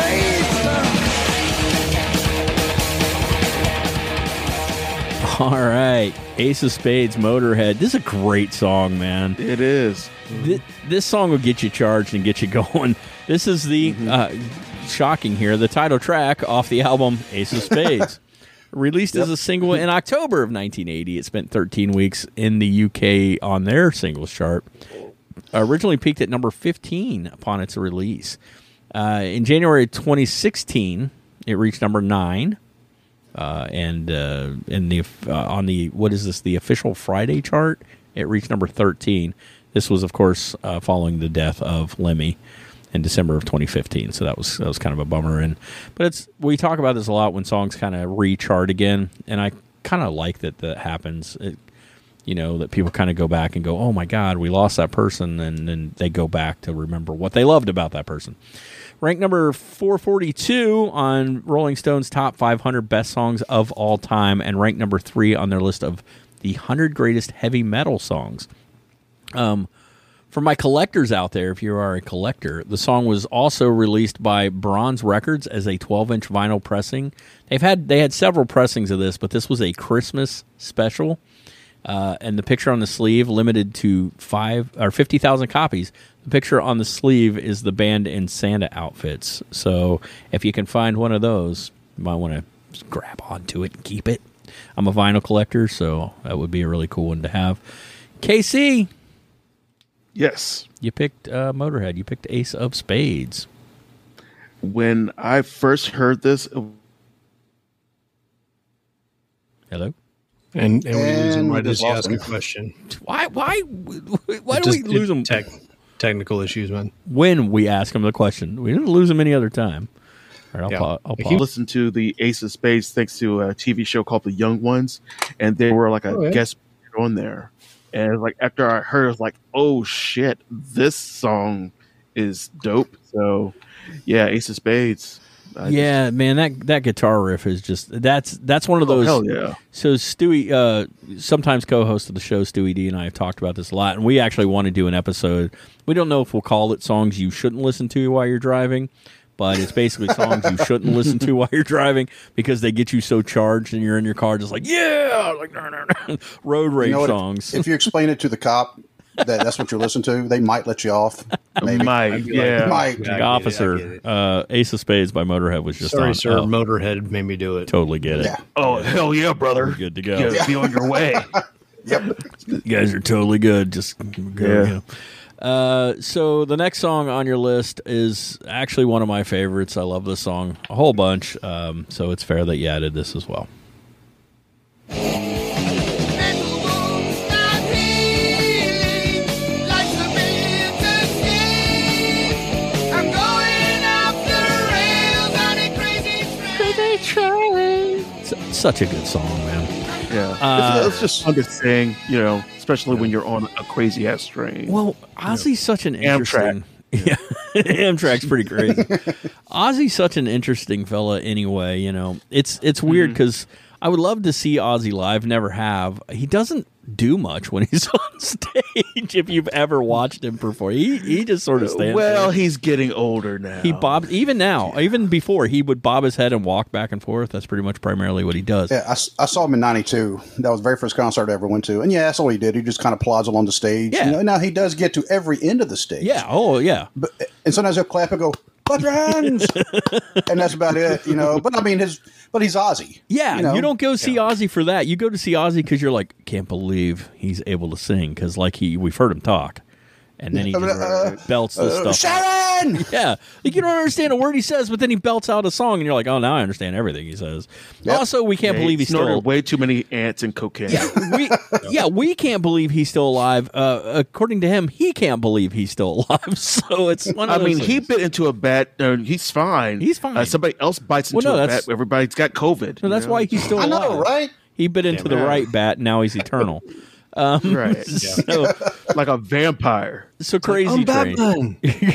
spades. All right, Ace of Spades, Motorhead. This is a great song, man. It is. This song will get you charged and get you going. This is the, shocking here, the title track off the album Ace of Spades. Released as a single in October of 1980. It spent 13 weeks in the UK on their singles chart. Originally peaked at number 15 upon its release. In January 2016, it reached number 9. And on the official Friday chart, it reached number 13. This was, of course, following the death of Lemmy in December of 2015. So that was kind of a bummer. But we talk about this a lot when songs kind of re-chart again, and I kind of like that happens. That people kind of go back and go, oh my God, we lost that person, and then they go back to remember what they loved about that person. Ranked number 442 on Rolling Stone's Top 500 Best Songs of All Time, and ranked number 3 on their list of the 100 Greatest Heavy Metal Songs. For my collectors out there, if you are a collector, the song was also released by Bronze Records as a 12-inch vinyl pressing. They had several pressings of this, but this was a Christmas special. And the picture on the sleeve, limited to 50,000 copies. The picture on the sleeve is the band in Santa outfits. So if you can find one of those, you might want to grab onto it and keep it. I'm a vinyl collector, so that would be a really cool one to have. KC. Yes. You picked Motorhead. You picked Ace of Spades. When I first heard this... Hello? And we lose him right as he asks a question. Why do we lose him? Technical issues, man. When we ask him the question. We didn't lose him any other time. All right, Yeah. I'll He pause. Listened to the Ace of Spades thanks to a TV show called The Young Ones, and they were like a Oh, yeah. guest on there. And like after I heard, I was like, "Oh shit, this song is dope." So, yeah, Ace of Spades. Yeah, man, that guitar riff is just that's one of those. Hell yeah. So Stewie, sometimes co-host of the show, Stewie D, and I have talked about this a lot, and we actually want to do an episode. We don't know if we'll call it songs you shouldn't listen to while you're driving, but it's basically songs you shouldn't listen to while you're driving because they get you so charged and you're in your car just like, yeah, like road rage You know what? songs. If you explain it to the cop that's what you listen to, they might let you off. Maybe. Might, yeah. Might. The I get Officer, it. Ace of Spades by Motorhead was just Sorry, on. sir. Oh, Motorhead made me do it. totally get it. Yeah. Oh, hell yeah, brother. We're good to go. You gotta be on your way. Yep. You guys are totally good. Just go. So the next song on your list is actually one of my favorites. I love this song a whole bunch. So it's fair that you added this as well. Such a good song, man. Yeah. It's just fun to sing, especially when you're on a crazy ass train. Well, Ozzy's such an Amtrak. interesting. Yeah, Amtrak's pretty crazy. Ozzy's such an interesting fella. Anyway, it's weird because I would love to see Ozzy live. Never have. He doesn't do much when he's on stage. If you've ever watched him perform, he just sort of stands. Well, there. he's getting older now. He bobs even now. Even before, he would bob his head and walk back and forth. That's pretty much primarily what he does. Yeah, I saw him in '92. That was the very first concert I ever went to. And yeah, that's all he did. He just kind of plods along the stage. Yeah. Now he does get to every end of the stage. Yeah. Oh, yeah. And sometimes he'll clap and go, "Clap your hands," and that's about it. But I mean, but he's Ozzy. Yeah, you don't go see Ozzy for that. You go to see Ozzy because you're like, can't believe he's able to sing because we've heard him talk, and then he just belts this stuff. Sharon! Yeah, like you don't understand a word he says, but then he belts out a song, and you're like, oh, now I understand everything he says. Yep. Also, we can't believe he's snorted still. way too many ants and cocaine. We can't believe he's still alive. According to him, he can't believe he's still alive. So it's one of I those mean, he things. bit into a bat. He's fine. He's fine. Somebody else bites into no, a that's- bat. Everybody's got COVID. No, that's why he's still I alive. know, right? He bit into the right bat. Now he's eternal. Right. So, Like a vampire. so crazy I'm train. Batman.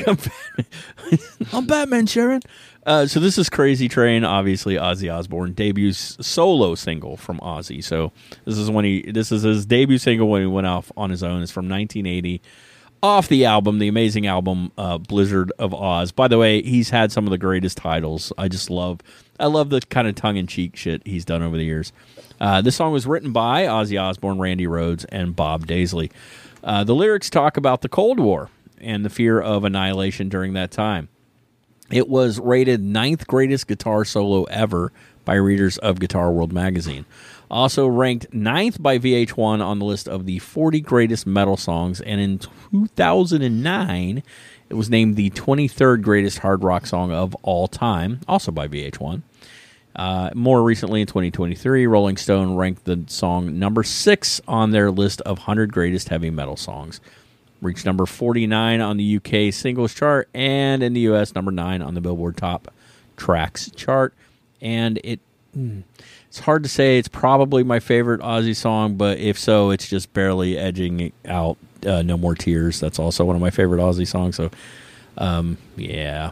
I'm Batman, Sharon. So this is Crazy Train, obviously Ozzy Osbourne debuts solo single from Ozzy. So this is his debut single when he went off on his own. It's from 1980, off the album, the amazing album Blizzard of Oz. By the way, he's had some of the greatest titles. I love the kind of tongue-in-cheek shit he's done over the years. This song was written by Ozzy Osbourne, Randy Rhoads, and Bob Daisley. The lyrics talk about the Cold War and the fear of annihilation during that time. It was rated 9th greatest guitar solo ever by readers of Guitar World magazine. Also ranked 9th by VH1 on the list of the 40 greatest metal songs. And in 2009, it was named the 23rd greatest hard rock song of all time, also by VH1. More recently, in 2023, Rolling Stone ranked the song number 6 on their list of 100 greatest heavy metal songs. Reached number 49 on the UK singles chart, and in the US, number 9 on the Billboard Top Tracks chart. And it's hard to say. It's probably my favorite Ozzy song, but if so, it's just barely edging out No More Tears. That's also one of my favorite Ozzy songs. So, yeah,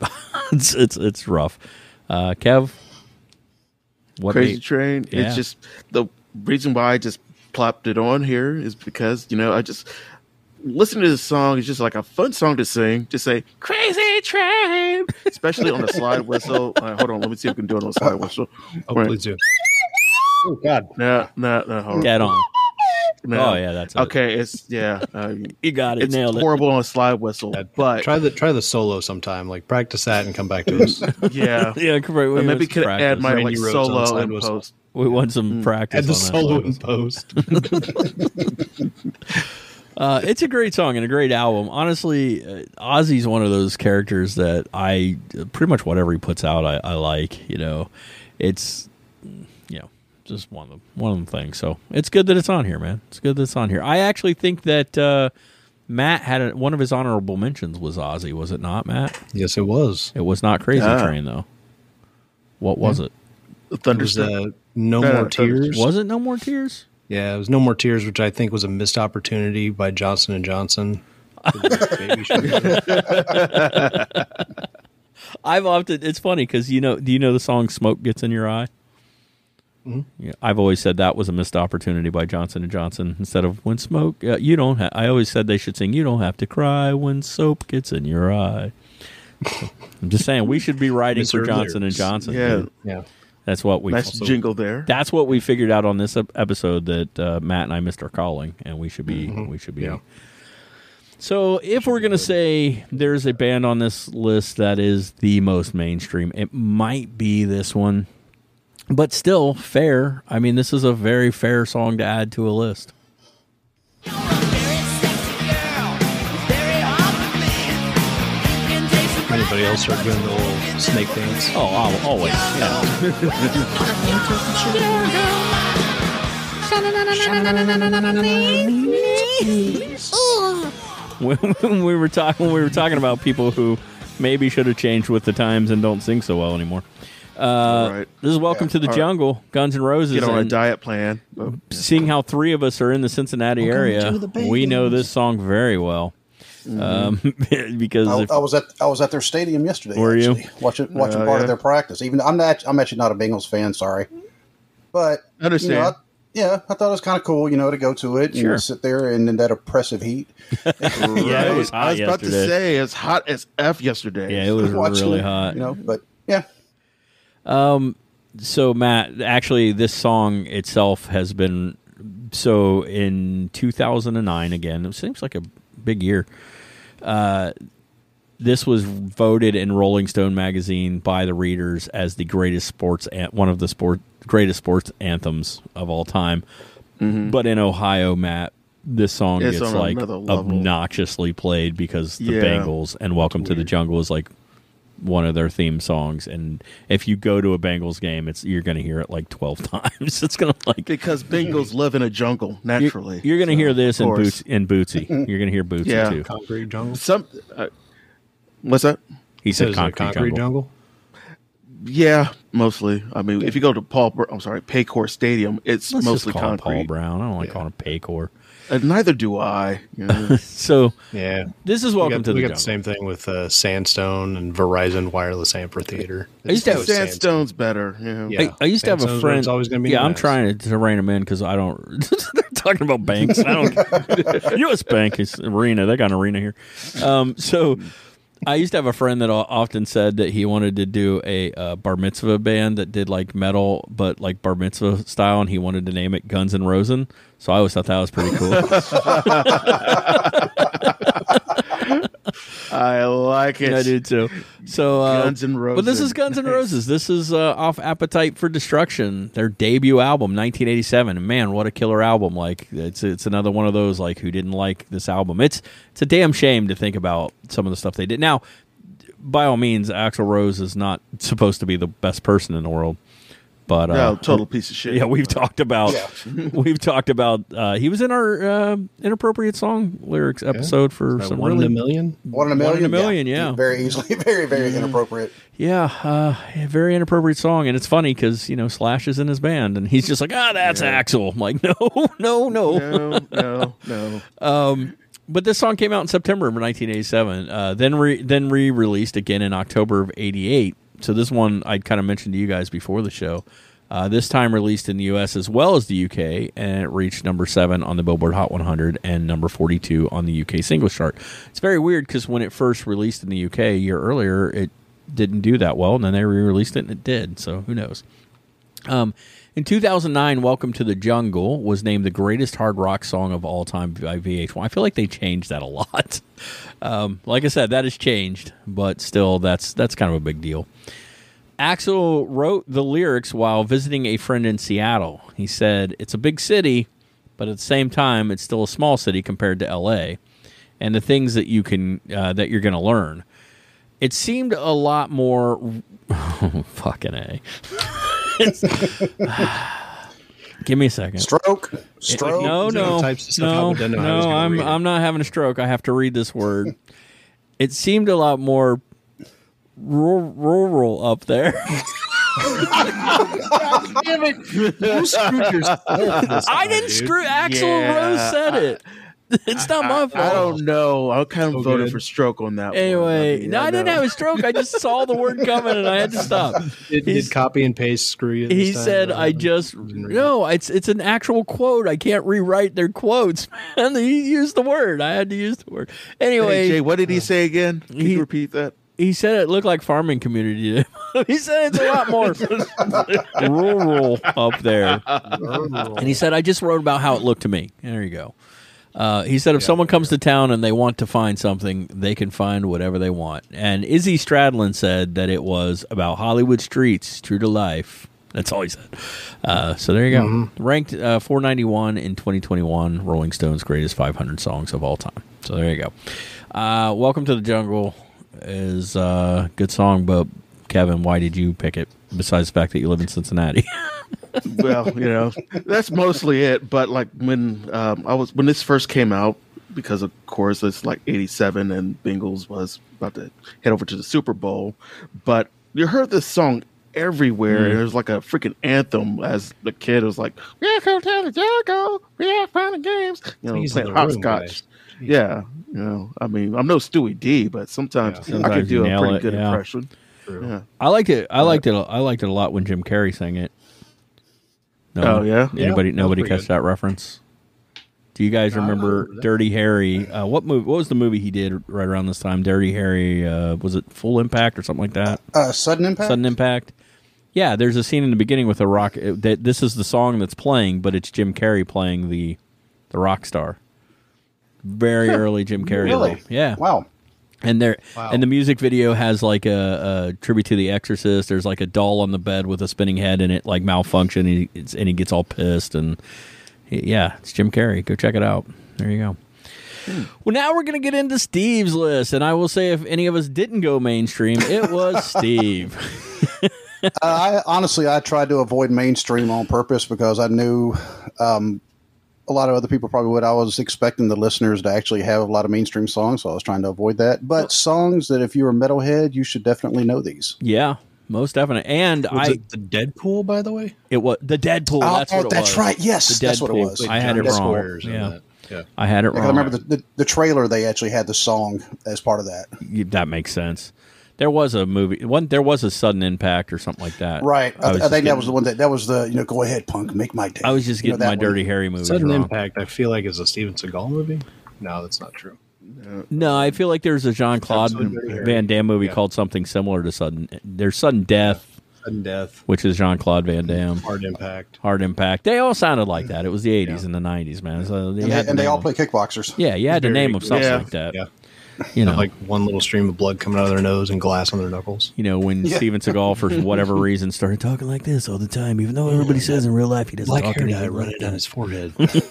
it's rough. Kev, what Crazy Train. Yeah. It's just the reason why I just plopped it on here is because, I just listening to this song is just like a fun song to sing. Just say Crazy Train, especially on a slide whistle. Hold on, let me see if I can do it on a slide whistle. Oh, Right. please do. Oh, God. No, hold on. Dead on. No. Oh, yeah, that's it. okay. It's You got it. it's Nailed it. horrible on a slide whistle, but Try the solo sometime. Like practice that and come back to us. yeah, Yeah, correct. We Or maybe want some could add practice. my Randy Rhoads on solo slide in whistle. post. We want some practice. Add the on that solo slide in whistle. post. It's a great song and a great album. Honestly, Ozzy's one of those characters that I pretty much whatever he puts out, I like. It's just one of them things. So it's good that it's on here, man. It's good that it's on here. I actually think that Matt had one of his honorable mentions was Ozzy. Was it not, Matt? Yes, it was. It was not Crazy Train though. What was it? Thunderstruck. It was, No More Tears. Was it No More Tears? Yeah, it was No More Tears, which I think was a missed opportunity by Johnson & Johnson. I've often, it's funny because do you know the song "Smoke Gets in Your Eye"? Mm-hmm. Yeah, I've always said that was a missed opportunity by Johnson & Johnson instead of "When Smoke." You don't. I always said they should sing "You Don't Have to Cry When Soap Gets in Your Eye." I'm just saying we should be writing for Johnson & Johnson. Yeah. That's what we jingle there. That's what we figured out on this episode that Matt and I missed our calling, and we should be. We should be. Yeah. So if we're going to say there's a band on this list that is the most mainstream, it might be this one. But still, fair. I mean, this is a very fair song to add to a list. Anybody else start doing the little snake dance? Oh, always. When we were talking about people who maybe should have changed with the times and don't sing so well anymore. Right. This is Welcome to the Jungle, Guns N' Roses. Get on a diet plan. Seeing how three of us are in the Cincinnati area, we know this song very well. Because I was at their stadium yesterday. Were you watching part of their practice? Even I'm actually not a Bengals fan. Sorry, but I understand. I thought it was kind of cool, to go to it and sit there and in that oppressive heat. Yeah, it was hot. I was about to say it's hot as F yesterday. Yeah, it was really hot. But yeah. So Matt, actually, this song itself has been in 2009 again. It seems like a big year. This was voted in Rolling Stone magazine by the readers as the greatest one of the greatest sports anthems of all time. Mm-hmm. But in Ohio, Matt, this song gets like obnoxiously played because the Bengals and Welcome to the Jungle is like one of their theme songs, and if you go to a Bengals game, you're going to hear it like 12 times. It's going to because Bengals live in a jungle naturally. You're going to hear this in Bootsy. You're going to hear Bootsy too. Concrete Jungle. What's that? He said concrete jungle. Yeah, mostly. I mean, if you go to Paycor Stadium, it's mostly concrete. Paul Brown. I don't like calling him Paycor. Neither do I. So yeah, this is Welcome to the Jungle. We got the same thing with Sandstone and Verizon Wireless Amphitheater. Sandstone's better. Yeah. I used to have a friend. Always going to be I'm trying to rein them in because I don't. They're talking about banks. I don't. U.S. Bank is arena. They got an arena here. So I used to have a friend that often said that he wanted to do a bar mitzvah band that did like metal, but like bar mitzvah style, and he wanted to name it Guns N' Rosen. So I always thought that was pretty cool. I like it. I do too. So Guns N' Roses. But this is Guns N' Roses. This is off Appetite for Destruction, their debut album, 1987. And man, what a killer album! Like it's another one of those like who didn't like this album. It's a damn shame to think about some of the stuff they did. Now, by all means, Axl Rose is not supposed to be the best person in the world. But no, total piece of shit. Yeah, we've talked about he was in our inappropriate song lyrics episode for some One in a Million. One in a Million, yeah. Very easily, very, very inappropriate. Yeah, very inappropriate song, and it's funny because Slash is in his band, and he's just like, that's Axl. I'm like, no. But this song came out in September of 1987, then re-released again in October of '88. So this one I'd kind of mentioned to you guys before the show. This time released in the U.S. as well as the UK, and it reached number 7 on the Billboard Hot 100 and number 42 on the UK singles chart. It's very weird because when it first released in the UK a year earlier, it didn't do that well, and then they re-released it and it did. So who knows? In 2009, Welcome to the Jungle was named the greatest hard rock song of all time by VH1. I feel like they changed that a lot. Like I said, that has changed, but still, that's kind of a big deal. Axl wrote the lyrics while visiting a friend in Seattle. He said, "It's a big city, but at the same time, it's still a small city compared to L.A. and the things that you're going to learn. It seemed a lot more." Fucking A. Give me a second. Stroke. No. I'm not having a stroke. I have to read this word. It seemed a lot more rural up there. Damn it. You screwed yourself this I time, didn't dude. screw. Axel Yeah, Rose said it. It's not my fault. I don't know. I kind So of voted good. for stroke on that one. Anyway, I mean, no, I didn't know. have a stroke. I just saw the word coming and I had to stop. Did copy and paste screw you? He this time? said, What "I happened? just Didn't read no. It's an actual quote. I can't rewrite their quotes." And he used the word. I had to use the word. Anyway, Hey, Jay, what did he say again? Can he- you repeat that? he said it looked like farming community. He said it's a lot more rural up there. And he said, "I just wrote about how it looked to me." There you go. He said, if someone comes to town and they want to find something, they can find whatever they want. And Izzy Stradlin said that it was about Hollywood streets, true to life. That's all he said. So there you go. Ranked 491 in 2021, Rolling Stone's greatest 500 songs of all time. So there you go. Welcome to the Jungle is a good song, but Kevin, why did you pick it? Besides the fact that you live in Cincinnati. Well, that's mostly it. But like when when this first came out, because of course it's like '87 and Bengals was about to head over to the Super Bowl, but you heard this song everywhere, and it was like a freaking anthem. As the kid, it was like, "We come to the jungle, we have fun and games," He's playing in the room, hopscotch. guys. Yeah, I mean, I'm no Stewie D, but sometimes I Sometimes could you do a nail pretty it, good yeah. impression. True. Yeah. I liked it. I liked it a lot when Jim Carrey sang it. No, Oh, yeah? Nobody that was pretty catch good. that reference? Do you guys remember remember that. Dirty Harry? What movie? What was the movie he did right around this time? Dirty Harry. Was it Full Impact or something like that? Sudden Impact. Sudden Impact. Yeah, there's a scene in the beginning with a rock. This is the song that's playing, but it's Jim Carrey playing the rock star. Very early Jim Carrey. Really? role. Yeah. Wow. And Wow. and the music video has like a tribute to The Exorcist. There's like a doll on the bed with a spinning head, and it like malfunction, and he gets all pissed. And it's Jim Carrey. Go check it out. There you go. Well, now we're gonna get into Steve's list, and I will say, if any of us didn't go mainstream, it was Steve. I tried to avoid mainstream on purpose because I knew a lot of other people probably would. I was expecting the listeners to actually have a lot of mainstream songs, so I was trying to avoid that. But songs that if you're a metalhead, you should definitely know these. Yeah, most definitely. And Was it the Deadpool, by the way? it was the Deadpool. That's what it was. That's right. Yes, The that's what it Deadpool. was. I had it That's wrong. Squares and Yeah. that. Yeah. I had it I wrong. remember the trailer. They actually had the song as part of that. That makes sense. There was a movie. There was a Sudden Impact or something like that. Right. I was think that just was the one that was the go ahead punk, make my day. I was just getting that my one. Dirty Harry movies Sudden wrong. Impact, I feel like, is a Steven Seagal movie. No, that's not true. No, I feel like there's a Jean-Claude Absolutely Dirty Harry. Van Damme movie Yeah. called something similar to Sudden. There's Sudden Death, Sudden Death, which is Jean-Claude Van Damme. Hard Impact. Hard Impact. They all sounded like that. It was the 80s and the 90s, man. So you had to And they name all them. play kickboxers. Yeah, you had to Very name them good. something Yeah. like that. Yeah. You know, Like one little stream of blood coming out of their nose and glass on their knuckles. when Yeah. Steven Seagal, for whatever reason, started talking like this all the time, even though everybody says in real life he doesn't Black talk hair anything dye like running that. down his forehead.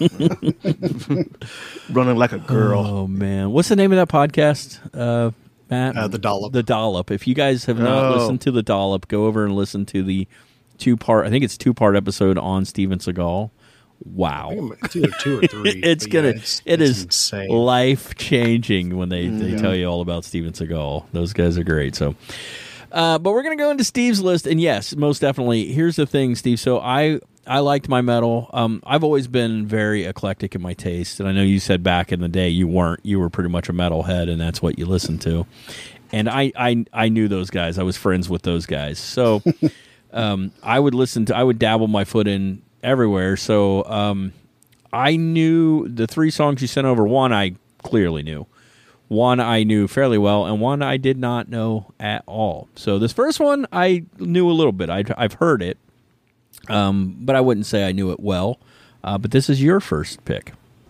Running like a girl. Oh man, what's the name of that podcast, Matt? The Dollop. The Dollop. If you guys have not Oh. listened to the Dollop, go over and listen to the two-part. I think it's two-part episode on Steven Seagal. Wow, It's either 2 or 3. it's but gonna. yeah, it's it is insane. life changing when they tell you all about Steven Seagal. Those guys are great. So. But we're going to go into Steve's list, and yes, most definitely. Here's the thing, Steve. So I liked my metal. I've always been very eclectic in my taste, and I know you said back in the day you weren't. You were pretty much a metalhead, and that's what you listened to. And I knew those guys. I was friends with those guys. So I would dabble my foot in everywhere. So I knew the 3 songs you sent over. One I clearly knew. One I knew fairly well, and one I did not know at all. So this first one I knew a little bit. I've heard it, but I wouldn't say I knew it well. But this is your first pick.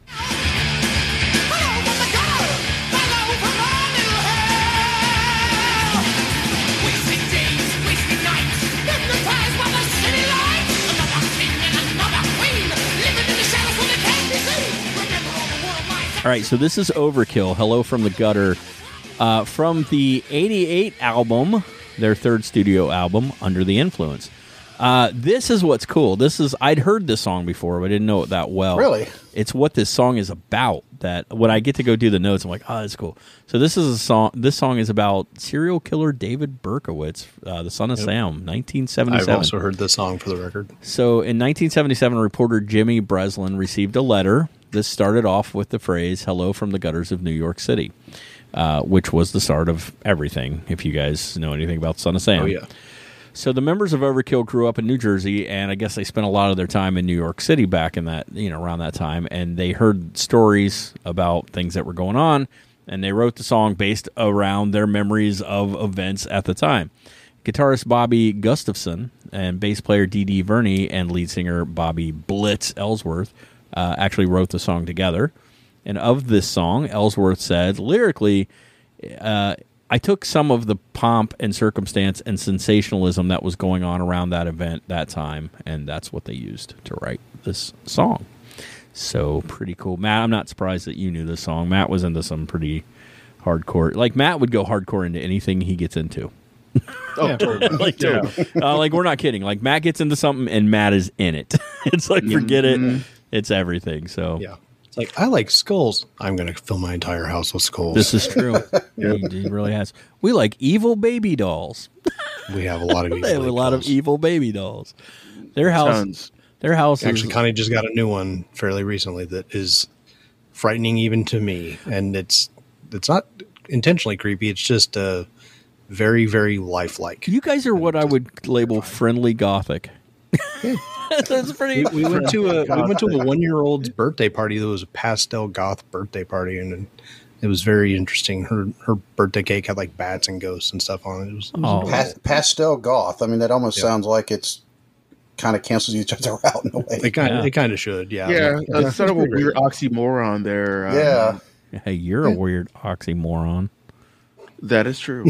All right, so this is Overkill, Hello from the Gutter, from the 88 album, their third studio album, Under the Influence. This is what's cool. I'd heard this song before, but I didn't know it that well. Really? It's what this song is about. That when I get to go do the notes, I'm like, oh, that's cool. So this is a song. This song is about serial killer David Berkowitz, the son of Sam, 1977. I've also heard this song for the record. So in 1977, reporter Jimmy Breslin received a letter. This started off with the phrase "Hello from the gutters of New York City," which was the start of everything. If you guys know anything about Son of Sam. Oh yeah. So the members of Overkill grew up in New Jersey, and I guess they spent a lot of their time in New York City back in that, around that time, and they heard stories about things that were going on, and they wrote the song based around their memories of events at the time. Guitarist Bobby Gustafson and bass player D.D. Verney and lead singer Bobby Blitz Ellsworth actually wrote the song together. And of this song, Ellsworth said, lyrically, I took some of the pomp and circumstance and sensationalism that was going on around that event that time, and that's what they used to write this song. So pretty cool. Matt, I'm not surprised that you knew this song. Matt was into some pretty hardcore. Like, Matt would go hardcore into anything he gets into. Oh, totally. Like, we're not kidding. Like, Matt gets into something, and Matt is in it. It's like, forget it. It's everything. So Yeah. Like, I like skulls. I'm going to fill my entire house with skulls. this is true. He really has. We like evil baby dolls. We have a lot of They have a lot of evil baby dolls. Their house Tons. Actually, Connie just got a new one fairly recently that is frightening even to me. And it's not intentionally creepy. It's just very, very lifelike. You guys are what I would label friendly gothic. That's pretty. We went to a 1-year-old's birthday party. That was a pastel goth birthday party, and it was very interesting. Her birthday cake had like bats and ghosts and stuff on it. It was Pastel goth. I mean, that almost sounds like it's kind of cancels each other out in a way. They kind of should, yeah. Yeah, it's sort of a weird oxymoron there. Yeah. Hey, you're a weird oxymoron. That is true.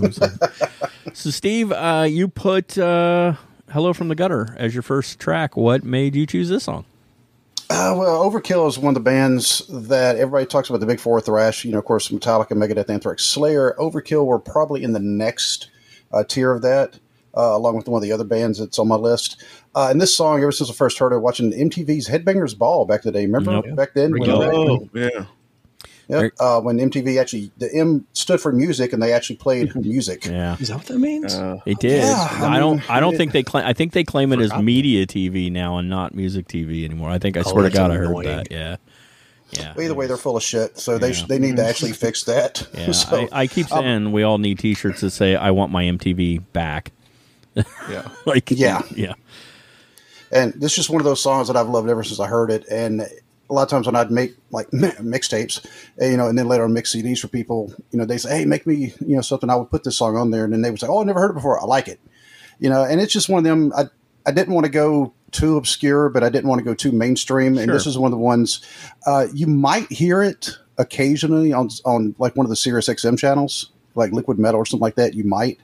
So, Steve, you put Hello from the Gutter as your first track. What made you choose this song? Well, Overkill is one of the bands that everybody talks about, the big four thrash. Of course, Metallica, Megadeth, Anthrax, Slayer. Overkill were probably in the next tier of that, along with one of the other bands that's on my list. And this song, ever since I first heard it, watching MTV's Headbangers Ball back in the day. Remember back then? Yeah. Yep. When MTV actually, the M stood for music, and they actually played music. Yeah, is that what that means? It did. Yeah, I don't think they claim. I think they claim it as media TV now and not music TV anymore. I think I swear to God I heard that. Yeah. Well, either way, they're full of shit. So they need to actually fix that. Yeah. So, I keep saying we all need T-shirts that say "I want my MTV back." Yeah. yeah. And this is just one of those songs that I've loved ever since I heard it. And a lot of times when I'd make like mixtapes, and then later on mix CDs for people, they say, hey, make me, something, I would put this song on there. And then they would say, oh, I never heard it before. I like it. And it's just one of them. I didn't want to go too obscure, but I didn't want to go too mainstream. Sure. And this is one of the ones, you might hear it occasionally on like one of the Sirius XM channels, like Liquid Metal or something like that. You might,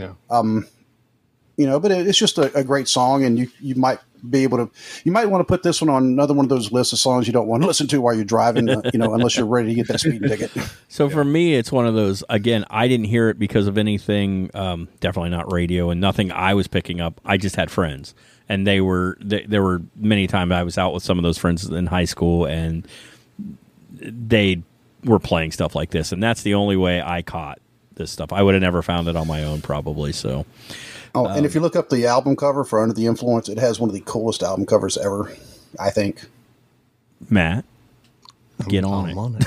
but it's just a great song, and you might be able to. You might want to put this one on another one of those lists of songs you don't want to listen to while you're driving, unless you're ready to get that speeding ticket. So for me, it's one of those. Again, I didn't hear it because of anything. Definitely not radio, and nothing I was picking up. I just had friends, and there were many times I was out with some of those friends in high school, and they were playing stuff like this, and that's the only way I caught this stuff. I would have never found it on my own, probably. So. Oh, and if you look up the album cover for Under the Influence, it has one of the coolest album covers ever, I think. Matt, get on it.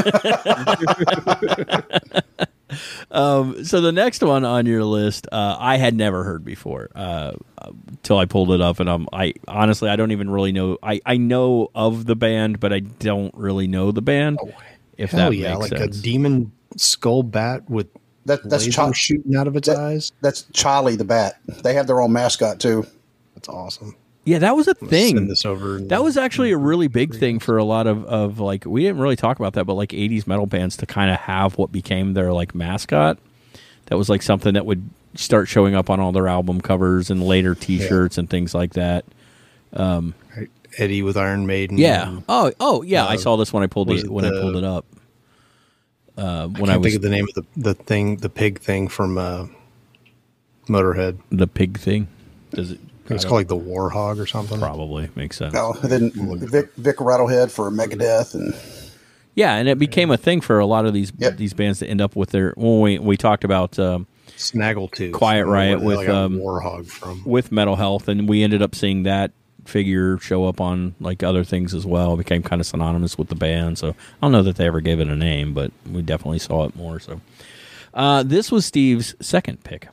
So the next one on your list, I had never heard before till I pulled it up, and I honestly I don't even really know. I know of the band, but I don't really know the band. Oh, if that makes like sense. a demon skull bat with that's shooting out of its eyes. That's Charlie the Bat. They have their own mascot too. That's awesome. Yeah, that was a thing. Send this over. That was actually a really big thing for a lot of like, we didn't really talk about that, but like 80s metal bands to kind of have what became their like mascot. That was like something that would start showing up on all their album covers and later T-shirts and things like that. Right. Eddie with Iron Maiden. Yeah. Oh yeah. I saw this when I pulled it when I pulled it up. When I think of the name of the pig thing from Motorhead. The pig thing. Does it? It's called like the Warhog or something. Probably makes sense. Oh, and then Vic Rattlehead for Megadeth, and yeah, and it became a thing for a lot of these bands to end up with their. When we talked about Snaggletooth, Quiet Riot with Warhog from with Metal Health, and we ended up seeing that figure show up on like other things as well. It became kind of synonymous with the band. So I don't know that they ever gave it a name, but we definitely saw it more. So this was Steve's second pick.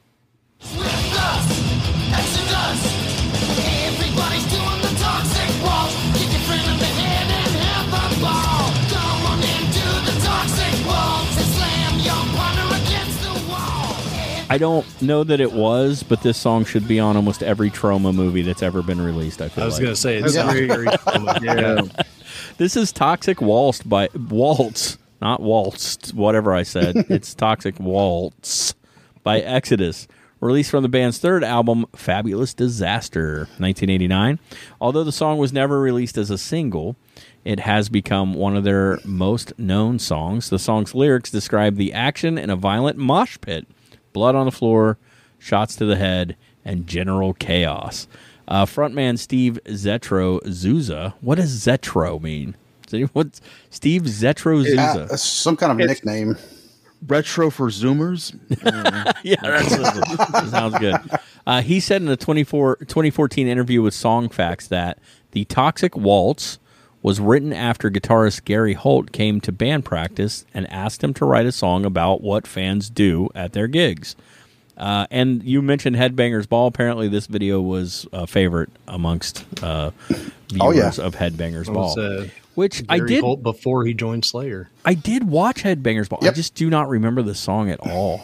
Everybody's doing the toxic waltz. Kick your friend in the head and have a ball. Come on into the toxic waltz and slam your partner against the wall. I don't know that it was, but this song should be on almost every Trauma movie that's ever been released. I feel I was like. going to say it's very, very Yeah. This is Toxic Waltz by Waltz, not Waltz, whatever I said. It's Toxic Waltz by Exodus. Released from the band's third album, Fabulous Disaster, 1989. Although the song was never released as a single, it has become one of their most known songs. The song's lyrics describe the action in a violent mosh pit, blood on the floor, shots to the head, and general chaos. Frontman Steve Zetro Zouza. What does Zetro mean? What Steve Zetro Zouza? some kind of nickname. Retro for Zoomers. Yeah, that sounds good. He said in a 2014 interview with Songfacts that the Toxic Waltz was written after guitarist Gary Holt came to band practice and asked him to write a song about what fans do at their gigs. And you mentioned Headbangers Ball. Apparently this video was a favorite amongst viewers of Headbangers Ball. Which Gary I did Holt before he joined Slayer. I did watch Headbangers Ball. Yep. I just do not remember the song at all.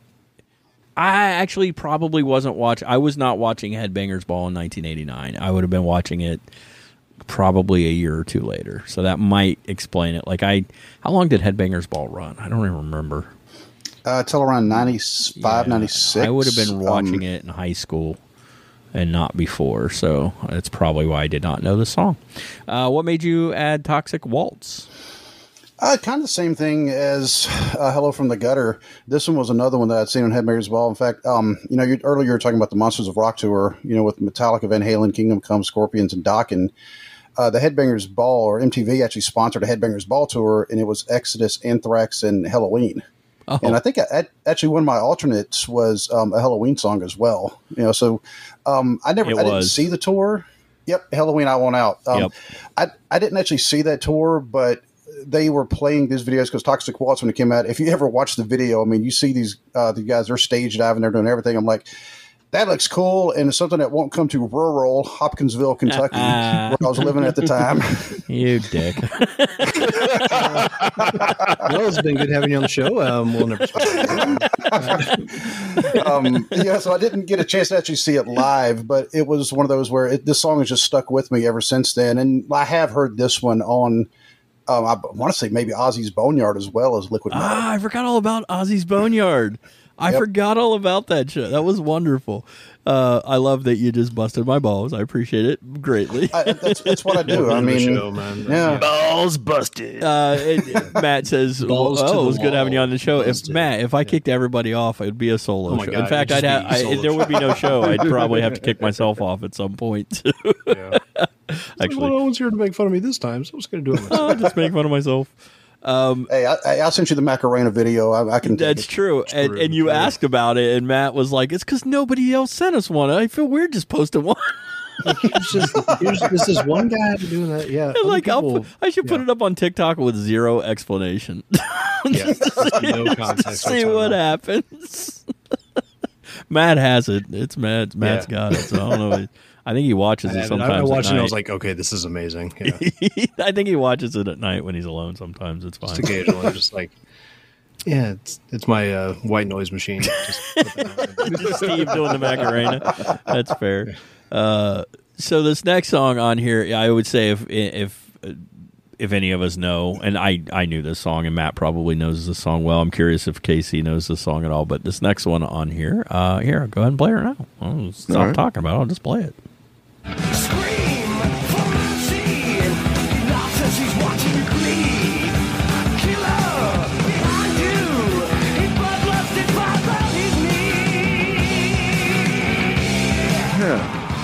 I actually probably wasn't I was not watching Headbangers Ball in 1989. I would have been watching it probably a year or two later. So that might explain it. Like how long did Headbangers Ball run? I don't even remember. Till around 95, 96. I would have been watching it in high school and not before, so that's probably why I did not know the song. What made you add Toxic Waltz? Kind of the same thing as Hello from the Gutter. This one was another one that I'd seen on Headbangers Ball. In fact, earlier you were talking about the Monsters of Rock tour, with Metallica, Van Halen, Kingdom Come, Scorpions, and Dokken. The Headbangers Ball, or MTV, actually sponsored a Headbangers Ball tour, and it was Exodus, Anthrax, and Halloween. Oh. And I think actually one of my alternates was a Halloween song as well. So I didn't see the tour. Yep, Halloween, I Want Out. I didn't actually see that tour, but they were playing these videos because Toxic Waltz, when it came out, if you ever watch the video, I mean, you see these the guys, they're stage diving, they're doing everything. I'm like, that looks cool, and it's something that won't come to rural Hopkinsville, Kentucky, where I was living at the time. You dick. Well, it's been good having you on the show. We'll never so I didn't get a chance to actually see it live, but it was one of those where this song has just stuck with me ever since then. And I have heard this one on, I want to say maybe Ozzy's Boneyard as well as Liquid Metal. I forgot all about Ozzy's Boneyard. I forgot all about that shit. That was wonderful. I love that you just busted my balls. I appreciate it greatly. That's what I do. I mean, show, man. Yeah. Balls busted. Matt says, Balls to it the was good having you on the show. Busted. If I kicked everybody off, it would be a solo my show. God, In fact, it'd just be a solo there would be no show. I'd probably have to kick myself off at some point. Yeah. Actually, no one's here to make fun of me this time, so I'm just going to do it myself. I'll just make fun of myself. Hey, I sent you the Macarena video. I can. That's true. And you asked about it, and Matt was like, "It's because nobody else sent us one. I feel weird just posting one." This is one guy doing that. Yeah, Like I should put it up on TikTok with zero explanation. No context. See what happens. Matt has it. It's Matt. Matt's got it. So I don't know. I think he watches it sometimes. I watched at it. night. I was like, okay, this is amazing. Yeah. I think he watches it at night when he's alone. Sometimes it's fine. Just occasionally, I'm just like, yeah, it's my white noise machine. Just Steve doing the Macarena. That's fair. So this next song on here, I would say if any of us know, and I knew this song, and Matt probably knows this song well. I'm curious if Casey knows this song at all. But this next one on here, go ahead and play it now. I'll stop talking about it. I'll just play it. Scream for mercy. Love says she's watching you bleed. Killer behind you. He bloodlusted by his knee.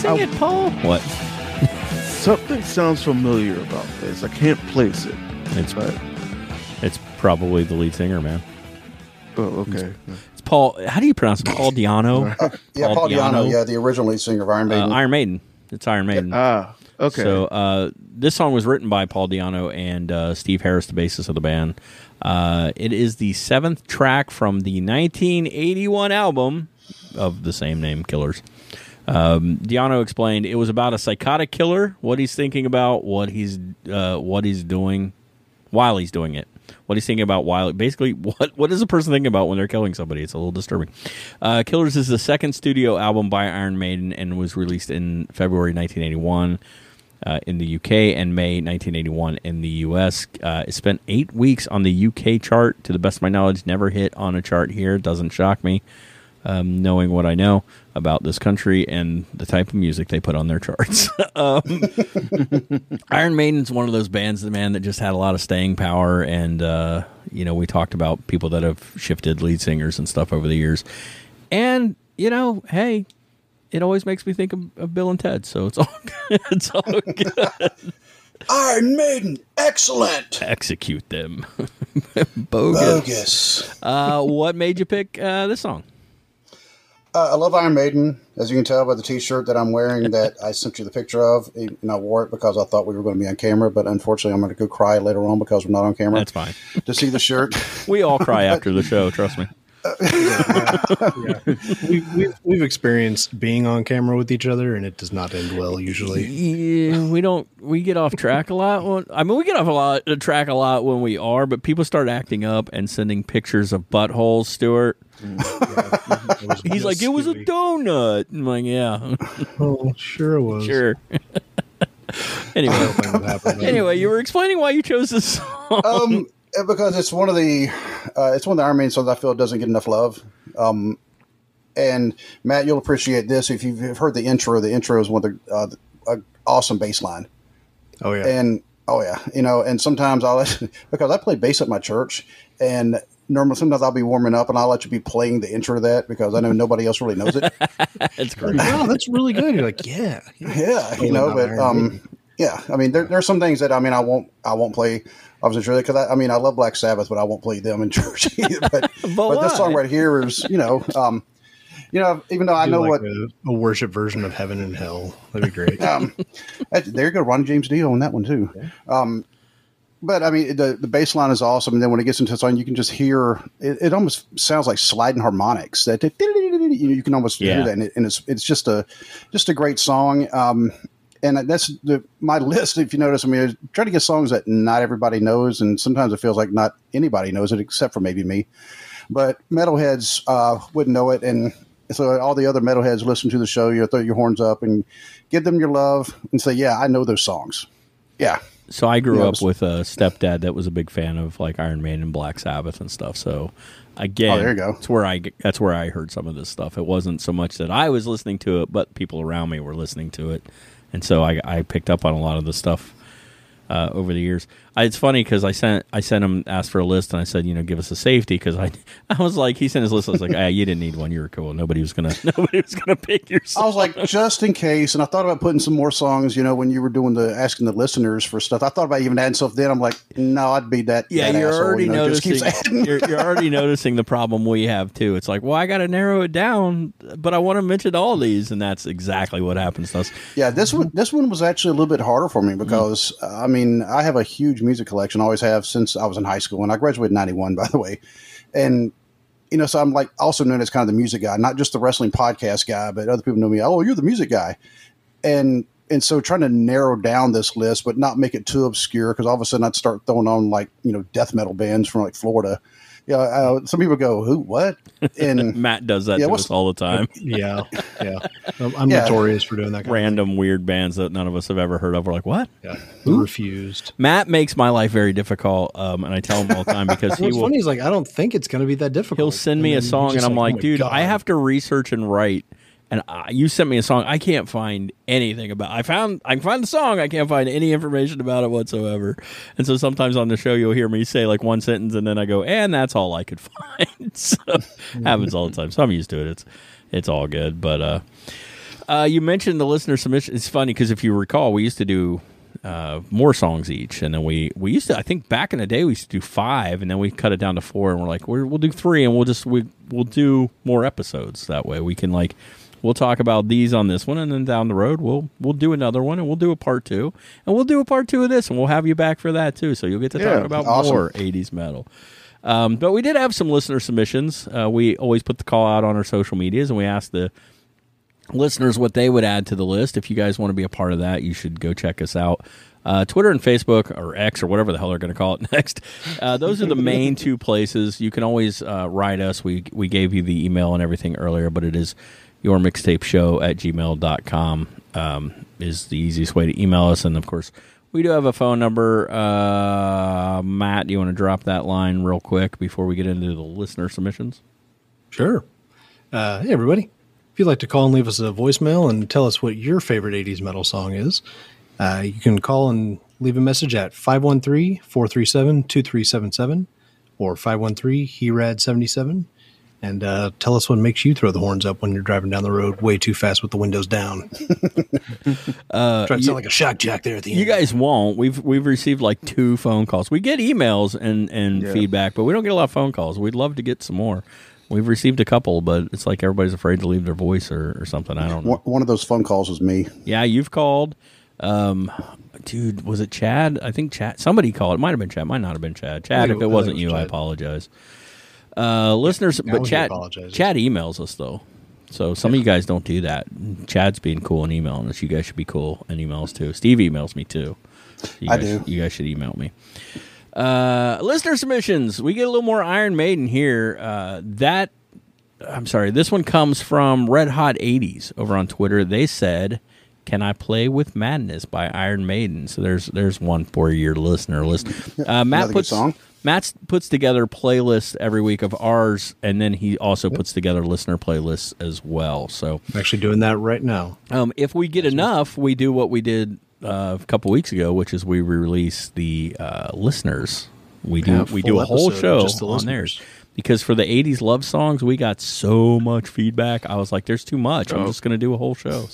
Sing it, Paul. What? Something sounds familiar about this. I can't place it. It's probably the lead singer, man. Oh, okay. It's Paul. How do you pronounce it? Paul Di'Anno? Paul Di'Anno. Yeah, the original lead singer of Iron Maiden. Iron Maiden. It's Iron Maiden. Okay. So this song was written by Paul Di'Anno and Steve Harris, the bassist of the band. It is the 7th track from the 1981 album of the same name, Killers. Di'Anno explained it was about a psychotic killer, what he's thinking about, what he's doing while he's doing it. What he's thinking about while basically what is a person thinking about when they're killing somebody? It's a little disturbing. Killers is the second studio album by Iron Maiden and was released in February 1981 in the UK and May 1981 in the US. It spent 8 weeks on the UK chart. To the best of my knowledge, never hit on a chart here. Doesn't shock me, knowing what I know about this country and the type of music they put on their charts. Iron Maiden's one of those bands, man, that just had a lot of staying power. And, we talked about people that have shifted lead singers and stuff over the years. And, hey, it always makes me think of Bill and Ted. So it's all good. It's all good. Iron Maiden, excellent. Execute them. Bogus. What made you pick this song? I love Iron Maiden, as you can tell by the T-shirt that I'm wearing that I sent you the picture of. And I wore it because I thought we were going to be on camera, but unfortunately I'm going to go cry later on because we're not on camera. That's fine. To see the shirt. We all cry after the show, trust me. We've experienced being on camera with each other, and it does not end well usually. Yeah, we get off track a lot. We get off track a lot when we are, but people start acting up and sending pictures of buttholes, Stuart. He's like, it was a donut. I'm like, yeah. Oh, sure it was. Sure. Anyway, you were explaining why you chose this song. Because it's one of the Iron Maiden songs I feel doesn't get enough love. And Matt, you'll appreciate this if you've heard the intro. The intro is one of the awesome bass line. Oh yeah, and sometimes because I play bass at my church, and normally sometimes I'll be warming up and I'll let you be playing the intro to that because I know nobody else really knows it. It's great. Wow, that's really good. You're like, yeah. Yeah. I mean, there's some things that I won't play. Obviously, because I love Black Sabbath, but I won't play them in church either. But this song right here is, even though I know like what a worship version of Heaven and Hell, that'd be great. There you go, Ronnie James Dio on that one too. Yeah. But I mean, the bass line is awesome, and then when it gets into the song, you can just hear it almost sounds like sliding harmonics. That you can almost hear that, and it's just a great song. And that's my list. If you notice, I try to get songs that not everybody knows, and sometimes it feels like not anybody knows it except for maybe me. But metalheads wouldn't know it, and so all the other metalheads listen to the show. Throw your horns up and give them your love, and say, "Yeah, I know those songs." Yeah. So I grew up with a stepdad that was a big fan of like Iron Maiden and Black Sabbath and stuff. So again, there you go. That's where I heard some of this stuff. It wasn't so much that I was listening to it, but people around me were listening to it. And so I picked up on a lot of the stuff over the years. It's funny because I sent him, asked for a list, and I said, give us a safety, because I was like, he sent his list. I was like, you didn't need one. You were cool. Nobody was gonna pick your song. I was like, just in case. And I thought about putting some more songs. When you were doing asking the listeners for stuff, I thought about even adding stuff. Then I'm like, no, I'd be that. Yeah, that you're asshole, already noticing. You're already noticing the problem we have too. It's like, well, I got to narrow it down, but I want to mention all these, and that's exactly what happens to us. Yeah, this one was actually a little bit harder for me because I have a huge music collection. I always have since I was in high school, and I graduated in 91, by the way. And, so I'm like also known as kind of the music guy, not just the wrestling podcast guy, but other people know me. Oh, you're the music guy. And so trying to narrow down this list, but not make it too obscure, because all of a sudden I'd start throwing on death metal bands from like Florida. Some people go, who, what? And Matt does that to us all the time. Yeah. I'm notorious for doing that kind random weird bands that none of us have ever heard of. We're like, what? Yeah. Who? Refused. Matt makes my life very difficult, and I tell him all the time because what's funny is like, I don't think it's going to be that difficult. He'll send me a song, and I'm like, dude, I have to research and write. And you sent me a song. I can't find anything about. I can find the song. I can't find any information about it whatsoever. And so sometimes on the show you'll hear me say like one sentence, and then I go, and that's all I could find. So happens all the time. So I'm used to it. It's all good. But You mentioned the listener submission. It's funny because if you recall, we used to do more songs each, and then we used to. I think back in the day we used to do 5, and then we cut it down to 4, and we're like, we'll do 3, and we'll do more episodes. That way we can we'll talk about these on this one, and then down the road we'll do another one, and we'll do a part 2, and we'll do a part 2 of this, and we'll have you back for that too. So you'll get to talk about more 80s metal. But we did have some listener submissions. We always put the call out on our social medias, and we asked the listeners what they would add to the list. If you guys want to be a part of that, you should go check us out. Twitter and Facebook, or X, or whatever the hell they're going to call it next. Those are the main 2 places. You can always write us. We gave you the email and everything earlier, but it is yourmixtapeshow@gmail.com is the easiest way to email us. And, of course, we do have a phone number. Matt, do you want to drop that line real quick before we get into the listener submissions? Sure. Hey, everybody. If you'd like to call and leave us a voicemail and tell us what your favorite 80s metal song is, you can call and leave a message at 513-437-2377 or 513-HERAD77 and tell us what makes you throw the horns up when you're driving down the road way too fast with the windows down. Trying to sound like a shock jack there at the end. You guys won't. We've received 2 phone calls. We get emails and feedback, but we don't get a lot of phone calls. We'd love to get some more. We've received a couple, but it's like everybody's afraid to leave their voice or something. I don't know. One of those phone calls was me. Yeah, you've called. Dude, was it Chad? I think Chad. Somebody called. It might have been Chad. Might not have been Chad. Chad, if it wasn't you, I apologize. Listeners, but Chad emails us, though. So some of you guys don't do that. Chad's being cool and emailing us. You guys should be cool and emails, too. Steve emails me, too. I do. You guys should email me. Listener submissions. We get a little more Iron Maiden here. This one comes from Red Hot 80s over on Twitter. They said, "Can I play with Madness by Iron Maiden?" So there's one for your listener list. Matt puts together playlists every week of ours, and then he also puts together listener playlists as well. So I'm actually doing that right now. If we get enough, we do what we did a couple weeks ago, which is we release the listeners. We do a whole show on theirs. Because for the 80s love songs, we got so much feedback. I was like, there's too much. I'm just going to do a whole show.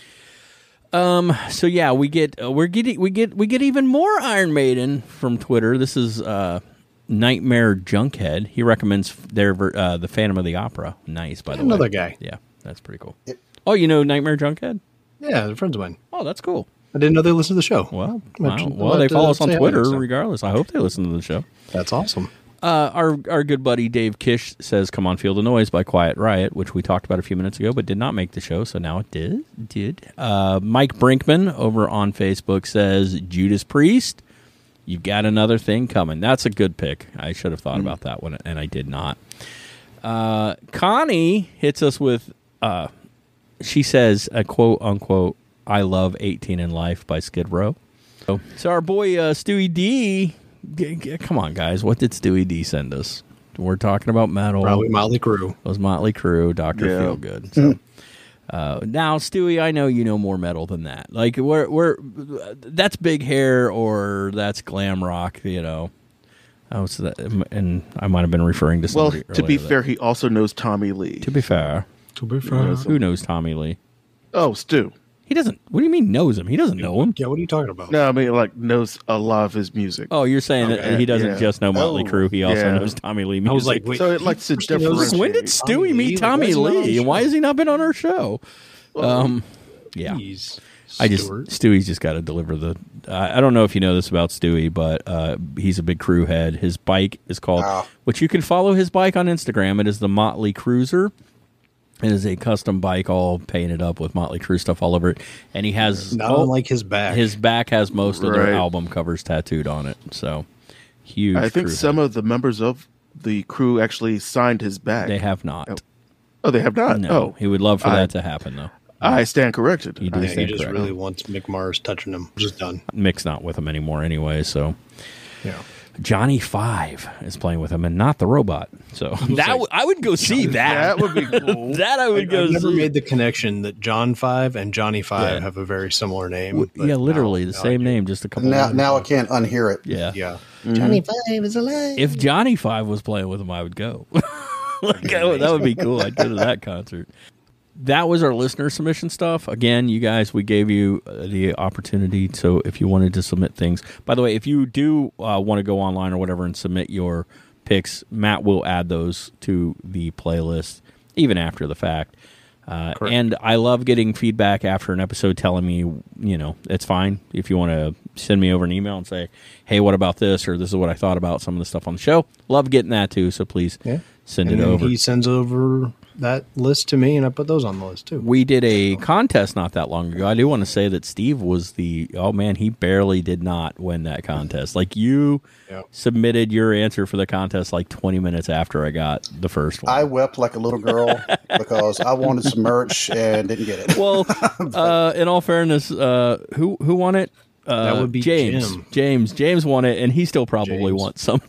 So yeah, we get even more Iron Maiden from Twitter. This is Nightmare Junkhead. He recommends the Phantom of the Opera. Nice, by the way. Another guy. Yeah, that's pretty cool. Oh, you know Nightmare Junkhead? Yeah, they're friends of mine. Oh, that's cool. I didn't know they listened to the show. Well, they follow us on Twitter regardless. I hope they listen to the show. That's awesome. Our good buddy Dave Kish says, "Come on, Feel the Noise" by Quiet Riot, which we talked about a few minutes ago, but did not make the show, so now it did. Mike Brinkman over on Facebook says, "Judas Priest, you've got another thing coming." That's a good pick. I should have thought about that one, and I did not. Connie hits us with, she says, a quote-unquote, "I love 18 in Life" by Skid Row. So our boy Stewie D... Come on, guys. What did Stewie D send us? We're talking about metal. Probably Motley Crue. It was Motley Crue, Dr. Feelgood. So, now, Stewie, I know you know more metal than that. Like, that's Big Hair or that's glam rock, you know. And I might have been referring to somebody Well, to be fair, he also knows Tommy Lee. To be fair. Who knows Tommy Lee? Oh, Stu. He doesn't. What do you mean knows him? He doesn't know him. Yeah, what are you talking about? No, I mean knows a lot of his music. Oh, you're saying that he doesn't just know Motley Crue. He also knows Tommy Lee music. I was like, wait, so it likes to differentiate. When did Stewie meet Tommy Lee? And why has he not been on our show? Yeah. Stewie's just got to deliver the. I don't know if you know this about Stewie, but he's a big crew head. His bike is called, which you can follow his bike on Instagram. It is the Motley Cruiser. It is a custom bike, all painted up with Motley Crue stuff all over it, and he has not unlike his back. His back has most of their album covers tattooed on it. So huge. I think some of the members of the crew actually signed his back. They have not. Oh, they have not. No, he would love for that to happen, though. I stand corrected. He just really wants Mick Mars touching him. Just done. Mick's not with him anymore anyway, so yeah. Johnny Five is playing with him, and not the robot. So I would go see that. That would be cool. I've never made the connection that John Five and Johnny Five have a very similar name. Yeah, literally the same name, just a couple. Now I can't unhear it. Yeah. Mm-hmm. Johnny Five is alive. If Johnny Five was playing with him, I would go. That would be cool. I'd go to that concert. that was our listener submission stuff. Again, you guys, we gave you the opportunity. So if you wanted to submit things, by the way, if you do want to go online or whatever and submit your picks, Matt will add those to the playlist even after the fact. And I love getting feedback after an episode telling me, you know, it's fine if you want to send me over an email and say, hey, what about this? Or this is what I thought about some of the stuff on the show. Love getting that too. So please send it over. He sends over that list to me, and I put those on the list too. We did a contest not that long ago. I do want to say that Steve was he barely did not win that contest. Like you submitted your answer for the contest like 20 minutes after I got the first one. I wept like a little girl because I wanted some merch and didn't get it. Well, in all fairness, who won it? That would be James. Jim. James won it, and he still probably wants some.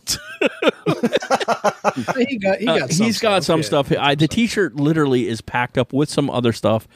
He's got some stuff. The T-shirt literally is packed up with some other stuff.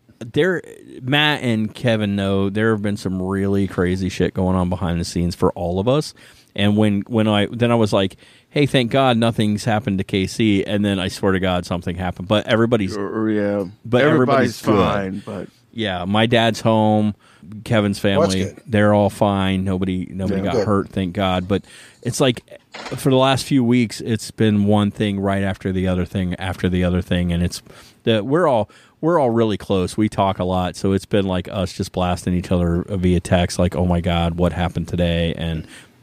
Matt and Kevin know there have been some really crazy shit going on behind the scenes for all of us. And when I was like, hey, thank God nothing's happened to KC, and then I swear to God something happened. But everybody's everybody's fine. But yeah, my dad's home. Kevin's family, they're all fine. Nobody got hurt, thank God. But it's like for the last few weeks, it's been one thing right after the other thing after the other thing, and it's that we're all really close. We talk a lot, so it's been like us just blasting each other via text, like, "Oh my God, what happened today?" And